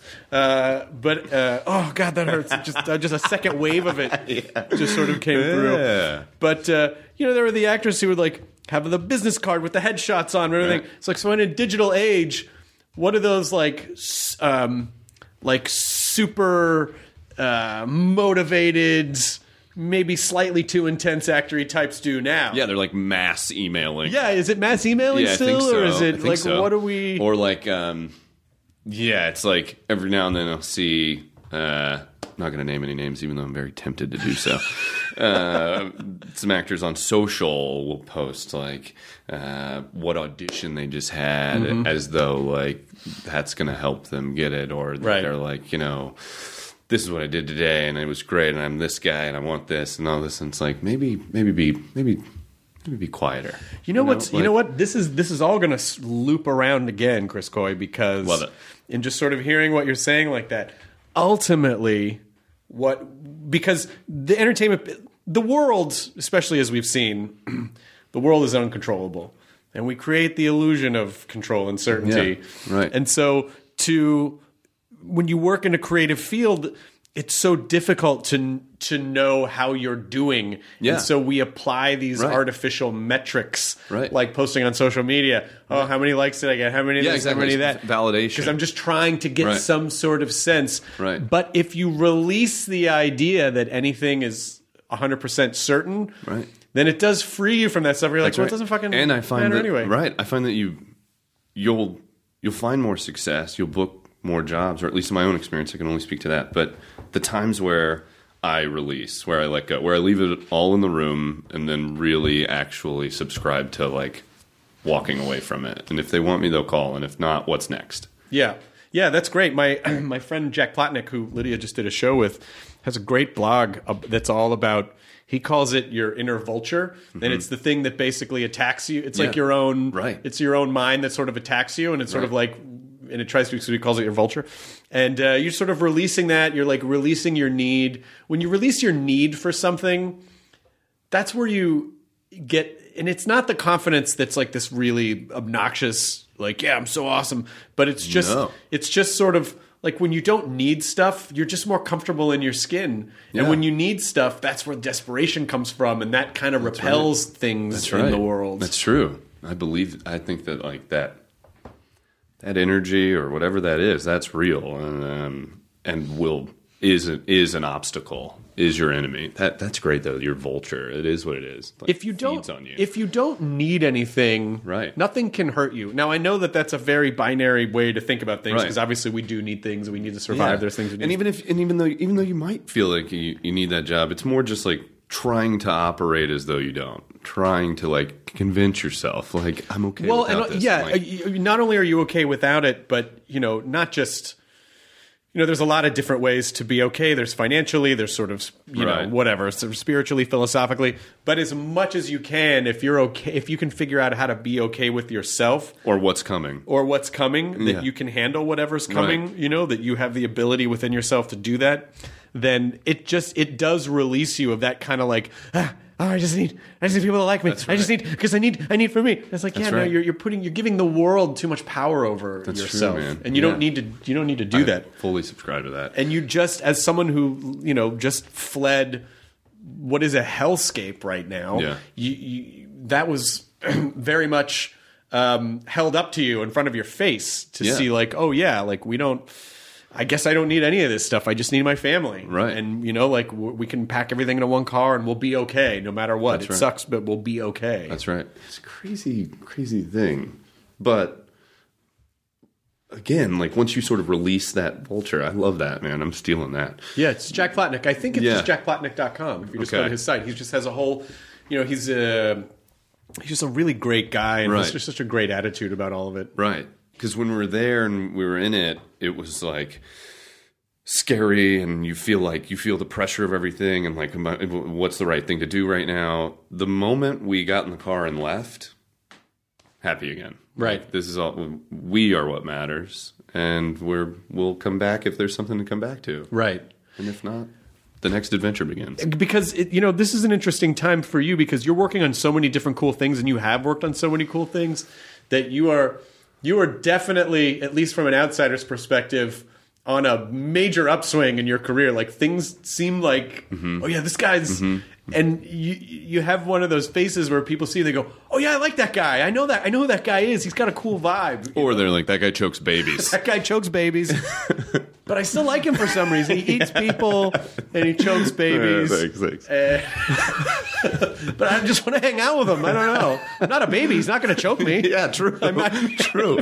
Oh God, that hurts. Just a second wave of it just sort of came through. But there were the actors who would like have the business card with the headshots on and everything. Right. It's like, so in a digital age, what are those like super motivated, maybe slightly too intense actory types do now? Yeah, they're like mass emailing. Yeah, is it mass emailing still? I think so. Or is it like, so. What are we... Or like, it's like every now and then I'll see... not going to name any names, even though I'm very tempted to do so. Some actors on social will post like what audition they just had, as though like that's going to help them get it, or they're like, this is what I did today, and it was great, and I'm this guy, and I want this, and all this, and it's like maybe be quieter. You know what? This is all going to loop around again, Chris Coy, because love it. In just sort of hearing what you're saying like that, ultimately. Because the entertainment, the world, especially as we've seen, the world is uncontrollable. And we create the illusion of control and certainty. Yeah, right. And so when you work in a creative field, it's so difficult to know how you're doing. Yeah. And so we apply these artificial metrics, like posting on social media. Oh, how many likes did I get? How many this, how many that? Validation. Because I'm just trying to get some sort of sense. Right. But if you release the idea that anything is 100% certain, then it does free you from that stuff. You're like, it doesn't fucking matter anyway. Right. I find that you'll find more success. You'll book more jobs, or at least in my own experience, I can only speak to that. But the times where I release, where I let go, where I leave it all in the room and then really actually subscribe to like walking away from it. And if they want me, they'll call. And if not, what's next? Yeah. Yeah, that's great. My friend Jack Plotnick, who Lydia just did a show with, has a great blog that's all about, he calls it your inner vulture. And it's the thing that basically attacks you. It's like your own, it's your own mind that sort of attacks you. And it's sort of like, and it tries to, so he calls it your vulture. And you're sort of releasing that. You're like releasing your need. When you release your need for something, that's where you get, and it's not the confidence that's like this really obnoxious, like, yeah, I'm so awesome. But it's just sort of like when you don't need stuff, you're just more comfortable in your skin. Yeah. And when you need stuff, that's where desperation comes from. And that kind of repels things in the world. That's true. I think that like that energy or whatever that is, that's real, and is an obstacle, is your enemy. That's great though. Your vulture, it is what it is. Like, if you don't need anything, nothing can hurt you. Now I know that that's a very binary way to think about things, because obviously we do need things, we need to survive. Yeah. There's things we do. And even though you might feel like you need that job, it's more just like trying to operate as though you don't. Trying to like convince yourself like I'm okay without this. Yeah, not only are you okay without it, but not just there's a lot of different ways to be okay. There's financially, there's sort of whatever, sort of spiritually, philosophically, but as much as you can, if you're okay, if you can figure out how to be okay with yourself or what's coming, that you can handle whatever's coming, that you have the ability within yourself to do that, then it does release you of that kind of like, I just need people to like me. Right. I just need, because I need for me. It's like, you're giving the world too much power over yourself. True, man. And you don't need to do that. Fully subscribe to that. And you just, as someone who, just fled what is a hellscape right now, you that was very much held up to you in front of your face to see like, oh yeah, like I guess I don't need any of this stuff. I just need my family. Right. And, like we can pack everything into one car and we'll be okay no matter what. It sucks, but we'll be okay. That's right. It's a crazy, crazy thing. But again, like once you sort of release that vulture, I love that, man. I'm stealing that. Yeah, it's Jack Plotnick. I think it's just jackplotnick.com. If you just go to his site, he just has a whole, he's just a really great guy and has just such a great attitude about all of it. Right. Because when we were there and we were in it, it was like scary, and you feel the pressure of everything, and like what's the right thing to do right now. The moment we got in the car and left, happy again. Right. Like, this is all. We are what matters, and we'll come back if there's something to come back to. Right. And if not. the next adventure begins. Because, this is an interesting time for you because you're working on so many different cool things and you have worked on so many cool things that you are definitely, at least from an outsider's perspective, on a major upswing in your career. Like things seem like, oh yeah, this guy's... And you have one of those faces where people see, they go, oh yeah, I like that guy. I know who that guy is. He's got a cool vibe. Or they're like, that guy chokes babies. That guy chokes babies. But I still like him for some reason. He eats people and he chokes babies. Thanks. But I just want to hang out with him. I don't know. I'm not a baby. He's not going to choke me. Yeah, true. True.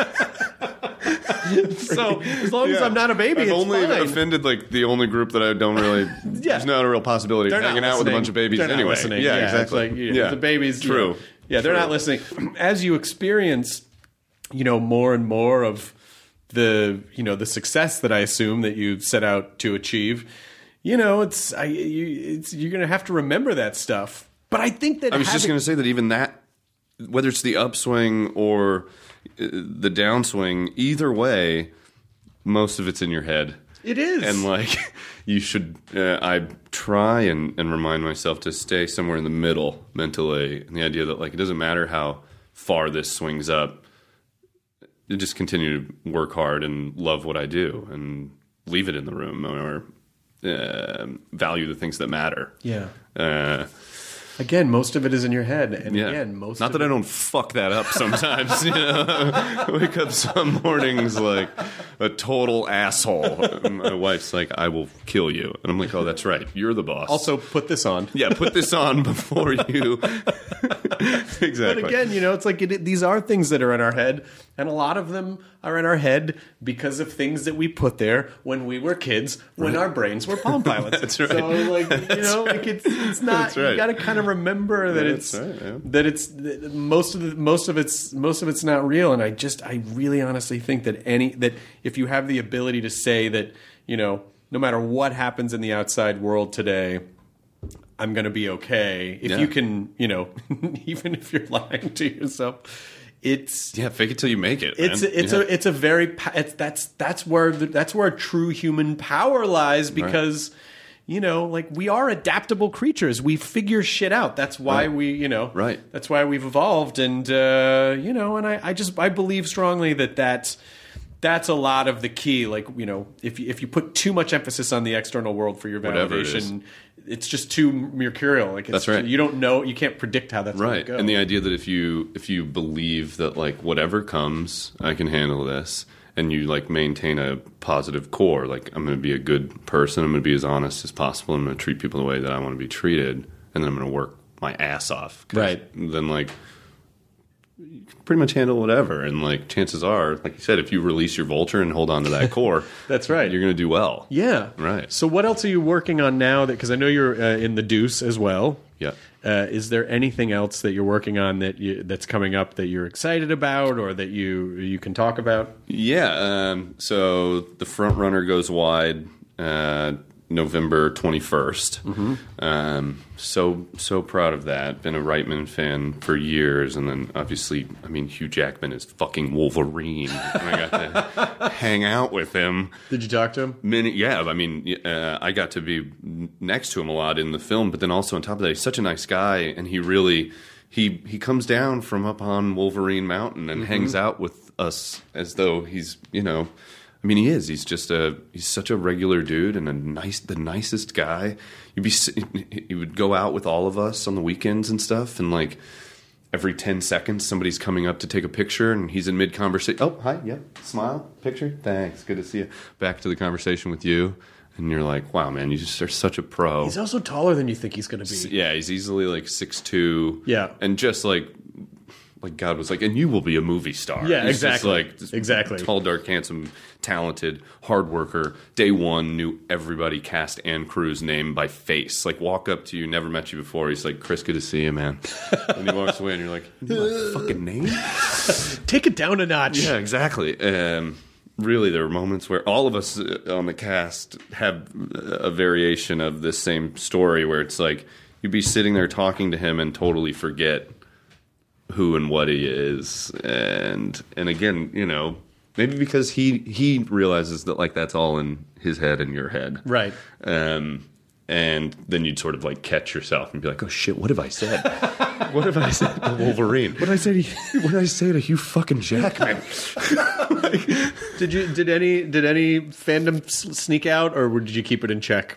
So as long as I'm not a baby, I've it's only fine. offended like the only group that I don't really. There's not a real possibility of hanging out with a bunch of babies they're anyway. Not listening. Yeah, exactly. It's like, the babies. True. They're not listening. As you experience, more and more of the success that I assume that you set out to achieve, you're going to have to remember that stuff. But I think that I was just going to say that even that, whether it's the upswing or the downswing, either way, most of it's in your head. It is. And like you should I try and remind myself to stay somewhere in the middle mentally, and the idea that like it doesn't matter how far this swings up, you just continue to work hard and love what I do and leave it in the room, or value the things that matter. Again, most of it is in your head, and again, not that I don't fuck that up sometimes. Wake up some mornings like a total asshole. And my wife's like, "I will kill you," and I'm like, "Oh, that's right, you're the boss." Also, put this on. Yeah, put this on before you. Exactly. But again, it's like these are things that are in our head, and a lot of them are in our head because of things that we put there when we were kids, when our brains were Palm Pilots. That's right. So, like, like it's not. That's right. You got to kind of remember that most of it's not real. And I really honestly think that if you have the ability to say that, no matter what happens in the outside world today, I'm going to be okay. If you can, even if you're lying to yourself, it's fake it till you make it. That's where true human power lies, because like we are adaptable creatures. We figure shit out. That's why that's why we've evolved. And and I believe strongly that's a lot of the key. Like, if you put too much emphasis on the external world for your validation, it's just too mercurial. Like, that's right. You don't know, you can't predict how that's going to go. And the idea that if you believe that like whatever comes, I can handle this, and you like maintain a positive core, like I'm going to be a good person, I'm going to be as honest as possible, I'm going to treat people the way that I want to be treated, and then I'm going to work my ass off. Right. Then like you can pretty much handle whatever, and like chances are, like you said, if you release your vulture and hold on to that core, that's right, you're going to do well. Yeah, right. So what else are you working on now? Because I know you're in the Deuce as well. Yeah. Is there anything else that you're working on that's coming up that you're excited about, or that you can talk about? Yeah. So the Front Runner goes wide November 21st. So proud of that. Been a Reitman fan for years, and then obviously, I mean, Hugh Jackman is fucking Wolverine, and I got to hang out with him. Did you talk to him? I mean, I got to be next to him a lot in the film, but then also on top of that, he's such a nice guy, and he really he comes down from up on Wolverine Mountain and hangs out with us as though he's I mean, he is. He's such a regular dude and the nicest guy. He would go out with all of us on the weekends and stuff, and like every 10 seconds somebody's coming up to take a picture, and he's in mid conversation. Oh, hi, yeah, smile, picture, thanks, good to see you. Back to the conversation with you, and you're like, wow, man, you just are such a pro. He's also taller than you think he's going to be. Yeah, he's easily like 6'2". Yeah, and just like God was like, and you will be a movie star. Yeah, he's exactly. Just exactly. Tall, dark, handsome, talented, hard worker. Day one, knew everybody, cast and crew's name by face. Like, walk up to you, never met you before. He's like, Chris, good to see you, man. And he walks away, and you're like, you know my fucking name? Take it down a notch. Yeah, exactly. Really, there were moments where all of us on the cast have a variation of this same story, where it's like you'd be sitting there talking to him and totally forget who and what he is, and again, maybe because he realizes that like that's all in his head and your head, right? And then you'd sort of like catch yourself and be like, oh shit, what have I said? What have I said to Wolverine? What did I say to Hugh fucking Jackman? Did any fandom sneak out, or did you keep it in check?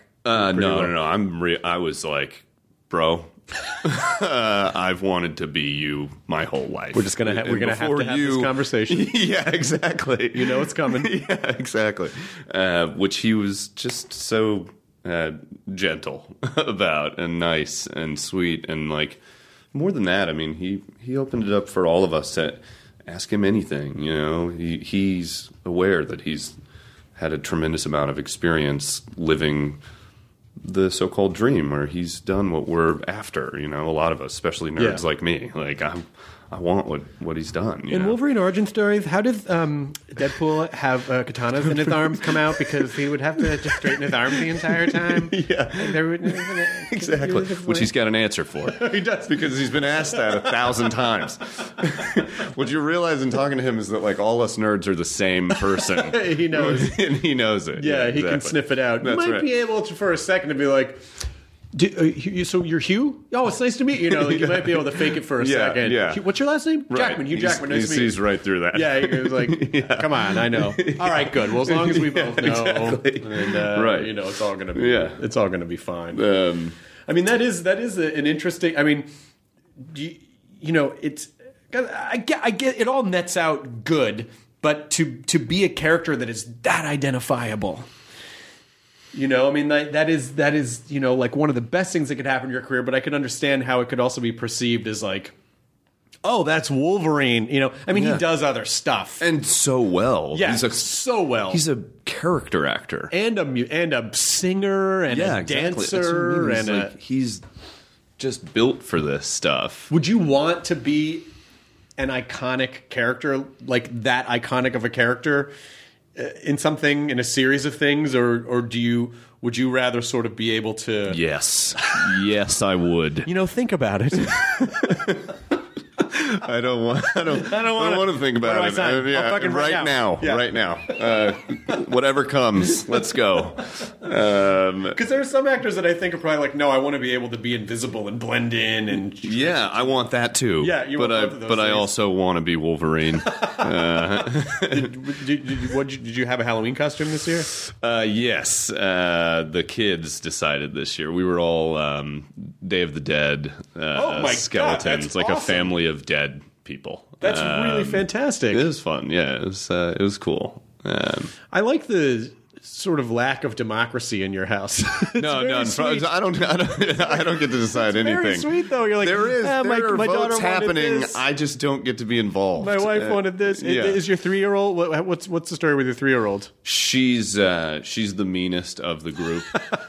No. I was like, bro, I've wanted to be you my whole life. We're just gonna have to have this conversation. Yeah, exactly. You know it's coming. Yeah, exactly. Which he was just so gentle about, and nice and sweet, and like more than that. I mean, he opened it up for all of us to ask him anything. You know, he's aware that he's had a tremendous amount of experience living the so-called dream, where he's done what we're after. You know, a lot of us, especially nerds like me, like I want what he's done. In Wolverine origin stories, how does Deadpool have katanas in his arms come out? Because he would have to just straighten his arms the entire time. Yeah, exactly. Which he's got an answer for. He does, because he's been asked that 1,000 times. What you realize in talking to him is that like all us nerds are the same person. He knows, and he knows it. Yeah, he can sniff it out. That's you might be able to, for a second, to be like, so you're Hugh? Oh, it's nice to meet you. You know, like you might be able to fake it for a second. Yeah. What's your last name? Right. Jackman. Hugh Jackman. Nice to meet you. He's right through that. Yeah, he was like, come on, I know. All right, good. Well, as long as we both know, exactly. and right. you know, it's all gonna be fine. I mean, that is an interesting. I mean, you know, it's. I get it all nets out good, but to be a character that is that identifiable. You know, I mean, that is, you know, like one of the best things that could happen in your career, but I can understand how it could also be perceived as like, oh, that's Wolverine. You know, I mean, he does other stuff. And so well. Yeah, so well. He's a character actor. And a singer and a dancer. And he's just built for this stuff. Would you want to be an iconic character, like that iconic of a character? In a series of things, or would you rather sort of be able to? Yes, I would. You know, think about it. I don't want to think about it. Right now. Whatever comes, let's go. Because there are some actors that I think are probably like, no, I want to be able to be invisible and blend in, and yeah, I want that too. Yeah, but I also want to be Wolverine. Did you have a Halloween costume this year? Yes, the kids decided this year. We were all Day of the Dead skeletons, God, like awesome. A family of dead people. That's really fantastic. It was fun. Yeah, it was cool. I like the sort of lack of democracy in your house. No, I don't get to decide anything. Very sweet though. You're like, there are my votes daughter happening. This. I just don't get to be involved. My wife wanted this. Yeah. Is your 3-year-old? What's the story with your 3-year-old? She's the meanest of the group.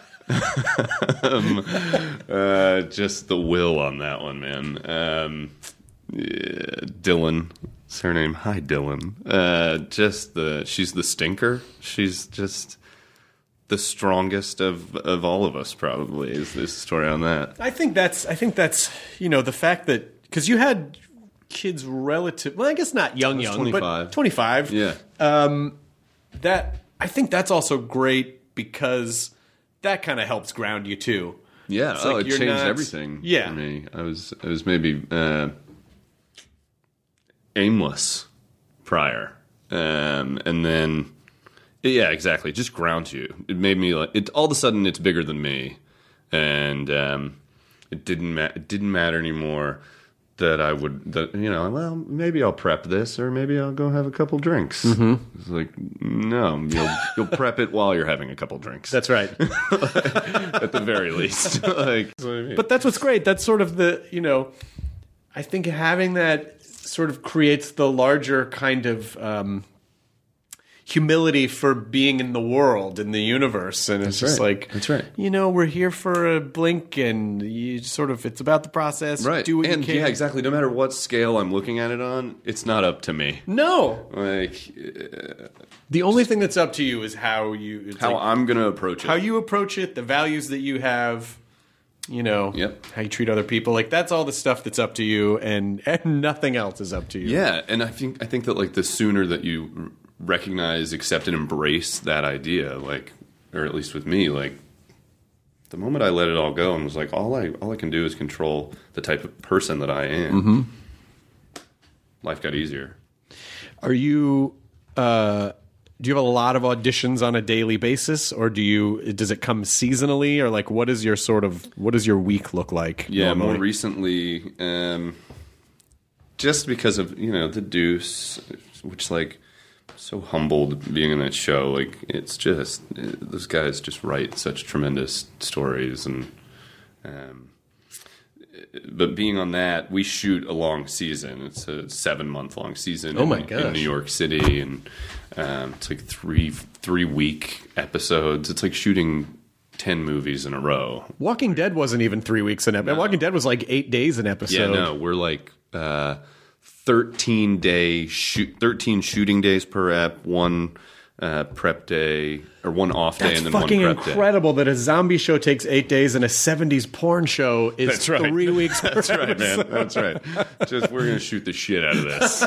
Just the will on that one, man. Dylan, is her name? Hi, Dylan. She's the stinker. She's just the strongest of all of us. Probably is the story on that. I think that's you know, the fact that because you had kids well, I guess not young, 25. but 25. Yeah. That I think that's also great because that kind of helps ground you too. Yeah. It's like it changed everything. Yeah. For me, I was maybe aimless prior, and then yeah, exactly. It just grounds you. It made me like it. All of a sudden, it's bigger than me, and it didn't matter anymore. Well, maybe I'll prep this, or maybe I'll go have a couple drinks. Mm-hmm. It's like, no, you'll prep it while you're having a couple drinks. That's right. At the very least. But that's what's great. That's sort of the, you know, I think having that sort of creates the larger kind of humility for being in the world, in the universe, and it's just like, that's right. You know, we're here for a blink, and you sort of, it's about the process. Right. Do what you can. Yeah, exactly. No matter what scale I'm looking at it on, it's not up to me. No. Like, the only thing that's up to you is how I'm going to approach it. How you approach it, the values that you have. You know, how you treat other people. Like, that's all the stuff that's up to you, and nothing else is up to you. Yeah, and I think that like the sooner that you recognize, accept, and embrace that idea, like, or at least with me, like, the moment I let it all go and was like, all I can do is control the type of person that I am, life got easier. Are you? Do you have a lot of auditions on a daily basis, or does it come seasonally, or like what does your week look like? Yeah, normally? more recently, just because of The Deuce, which like so humbled being in that show. Like it's just those guys just write such tremendous stories, and but being on that, we shoot a long season. It's a 7-month long season. Oh my gosh. In New York City, and it's like three week episodes. It's like shooting 10 movies in a row. Walking Dead wasn't even 3 weeks an episode. No. Walking Dead was like 8 days an episode. Yeah, no, we're like 13 shooting days per ep, one prep day, or one off day, and then one prep day. That's fucking incredible that a zombie show takes 8 days and a 70s porn show is 3 weeks per That's right, man. That's right. Just, we're going to shoot the shit out of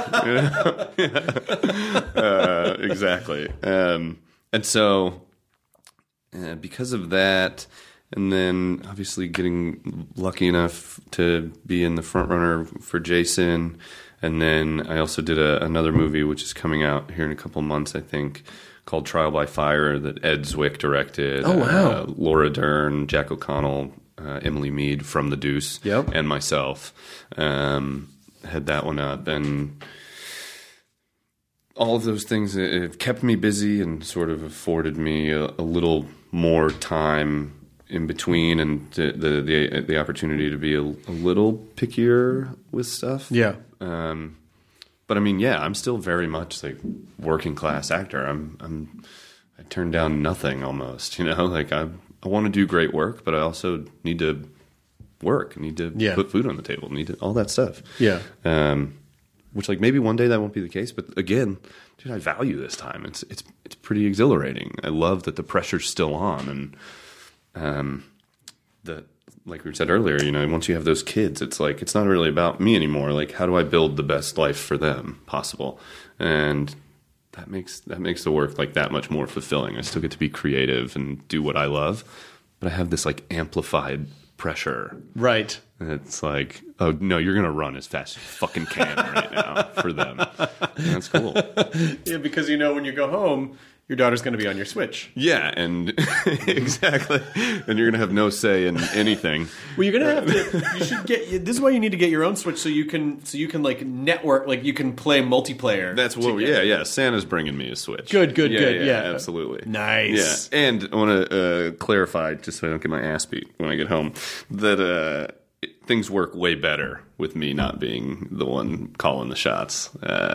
this. Exactly. And so, because of that, and then obviously getting lucky enough to be in the front runner for Jason. And then I also did another movie, which is coming out here in a couple months, I think, called Trial by Fire, that Ed Zwick directed. Oh, wow. Laura Dern, Jack O'Connell, Emily Mead from The Deuce, and myself had that one up. And all of those things have kept me busy and sort of afforded me a little more time in between, and the opportunity to be a little pickier with stuff. Yeah. But I mean, I'm still very much like working class actor. I turn down nothing almost, like I want to do great work, but I also need to work, need to put food on the table, need to, all that stuff. Yeah. Which like maybe one day that won't be the case, but again, dude, I value this time. It's pretty exhilarating. I love that the pressure's still on, and that, like we said earlier, once you have those kids, it's like it's not really about me anymore. Like, how do I build the best life for them possible? And that makes the work like that much more fulfilling. I still get to be creative and do what I love, but I have this like amplified pressure. Right. And it's like, oh no, you're gonna run as fast as you fucking can right now for them. And that's cool. Yeah, because when you go home, your daughter's going to be on your Switch. Yeah, and exactly. And you're going to have no say in anything. Well, you're going to have to. You should get. This is why you need to get your own Switch, so you can like network, like you can play multiplayer. That's what. Yeah. Santa's bringing me a Switch. Good. Yeah, absolutely. Nice. Yeah, and I want to clarify, just so I don't get my ass beat when I get home, that things work way better with me not being the one calling the shots.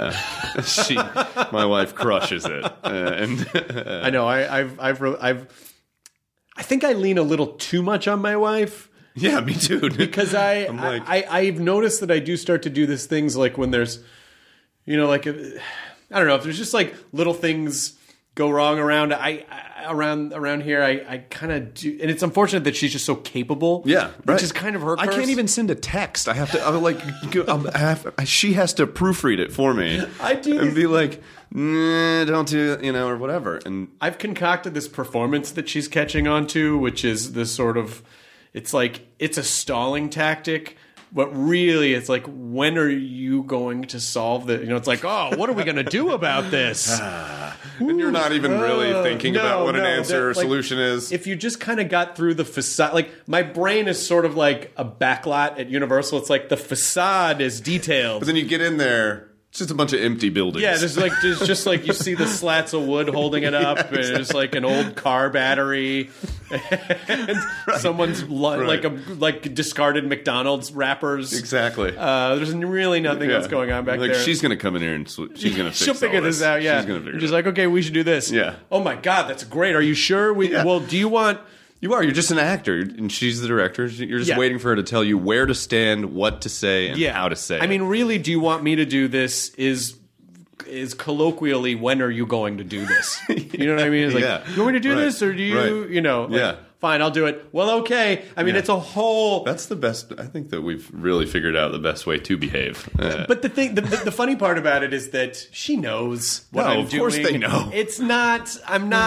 My wife crushes it, and I know. I think I lean a little too much on my wife. Yeah, me too. Because I've noticed that I do start to do these things like when there's, like I don't know, if there's just like little things go wrong around here, I kind of do, and it's unfortunate that she's just so capable. Yeah, right. Which is kind of her curse. I can't even send a text. I have to. She has to proofread it for me. I do, and be like, nah, don't do it, or whatever. And I've concocted this performance that she's catching on to, which is this sort of, it's like it's a stalling tactic. But really, it's like, when are you going to solve the? It's like, oh, what are we going to do about this? And you're not even really thinking about what an answer or solution is. If you just kind of got through the facade, like my brain is sort of like a backlot at Universal. It's like the facade is detailed, but then you get in there. It's just a bunch of empty buildings. Yeah, there's just like you see the slats of wood holding it up, and there's like an old car battery, and someone's like discarded McDonald's wrappers. Exactly. There's really nothing else going on back there. She's gonna come in here and she's gonna fix she'll figure this out. Yeah, she's gonna figure. She's like, okay, we should do this. Yeah. Oh my God, that's great. Are you sure? Well, do you want? You are. You're just an actor, and she's the director. You're just waiting for her to tell you where to stand, what to say, and how to say it. I mean, really, do you want me to do this? Is colloquially, when are you going to do this? You know what I mean? It's like, you want me to do this, or do you, fine, I'll do it. Well, okay. I mean, it's a whole... That's the best... I think that we've really figured out the best way to behave. But the thing, the funny part about it is that she knows what I'm doing. Of course they know. It's not... I'm not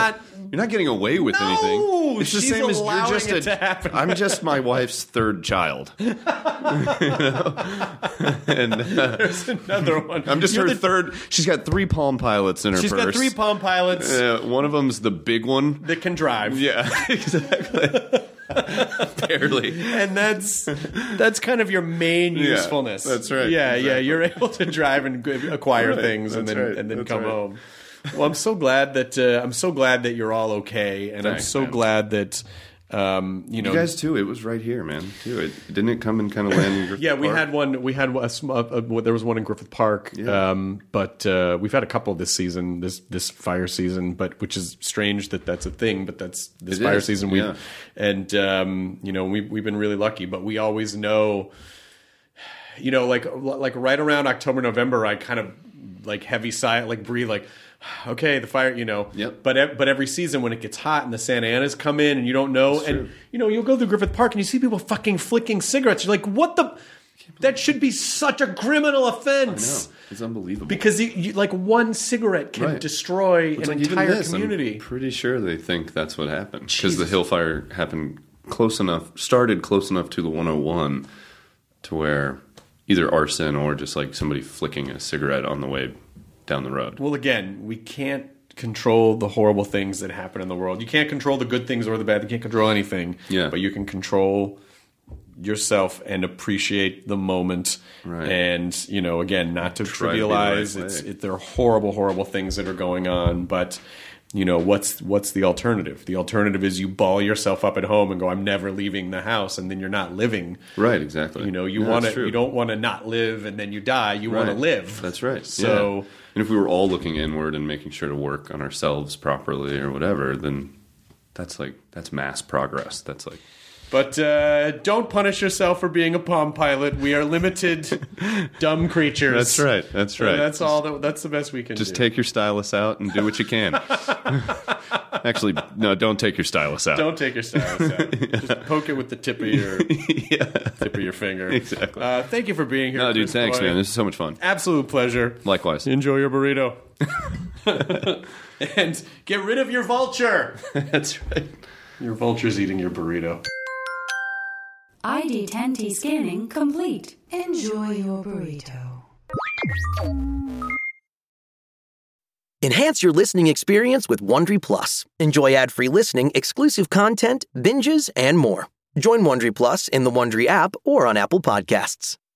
You're not getting away with anything. It's the she's same as allowing you're just it to happen. I'm just my wife's third child. You know? And There's another one. I'm just her third. She's got 3 Palm Pilots in her She's purse. got 3 Palm Pilots One of them's the big one. that can drive. Yeah, exactly. Barely. And that's kind of your main usefulness. That's right. Yeah, Exactly. yeah. You're able to drive and acquire Right. things and That's then right. and then That's come right. home. Well, I'm so glad that you're all okay, and I'm Thanks, so man. glad that you know. You guys too. It was right here, man. Too. Didn't it come and kind of land in Griffith Yeah, we Park? had one. We had there was one in Griffith Park, Yeah. but we've had a couple this season, this fire season. But which is strange that that's a thing. But that's this It fire is, season. yeah. And you know, we've been really lucky. But we always know, you know, like right around October, November, I kind of like heavy sigh, like breathe, like. Okay, the fire, you know. Yep. But every season when it gets hot and the Santa Anas come in and you don't know, and true. you know, you'll go through Griffith Park and you see people fucking flicking cigarettes. You're like, what the? That should be such a criminal offense. No, it's unbelievable. Because you, like one cigarette can Right. destroy It's an like even entire this, community. I'm pretty sure they think that's what happened because the Hill Fire started close enough to the 101 to where either arson or just like somebody flicking a cigarette on the way down the road. Well, again, we can't control the horrible things that happen in the world. You can't control the good things or the bad. You can't control anything. Yeah. But you can control yourself and appreciate the moment. Right. And, you know, again, not to Try to be the trivialize. right way. There are horrible, horrible things that are going on. But, you know, what's the alternative? The alternative is you ball yourself up at home and go, I'm never leaving the house. And then you're not living. Right, exactly. You know, you Yeah, want that's to. true. You don't want to not live and then you die. You want to Right. live. That's right. So, yeah. And if we were all looking inward and making sure to work on ourselves properly or whatever, then that's mass progress. That's like, but don't punish yourself for being a Palm Pilot. We are limited, dumb creatures. That's right. That's right. That's all. That's the best we can just do. take your stylus out and do what you can. Actually, no, don't take your stylus out. Don't take your stylus out. Just poke it with the tip of your tip of your finger. Exactly. Thank you for being here. No, dude, Chris thanks, Boy. man. This is so much fun. Absolute pleasure. Likewise. Enjoy your burrito. And get rid of your vulture. That's right. Your vulture's eating your burrito. ID10T scanning complete. Enjoy your burrito. Enhance your listening experience with Wondery Plus. Enjoy ad-free listening, exclusive content, binges, and more. Join Wondery Plus in the Wondery app or on Apple Podcasts.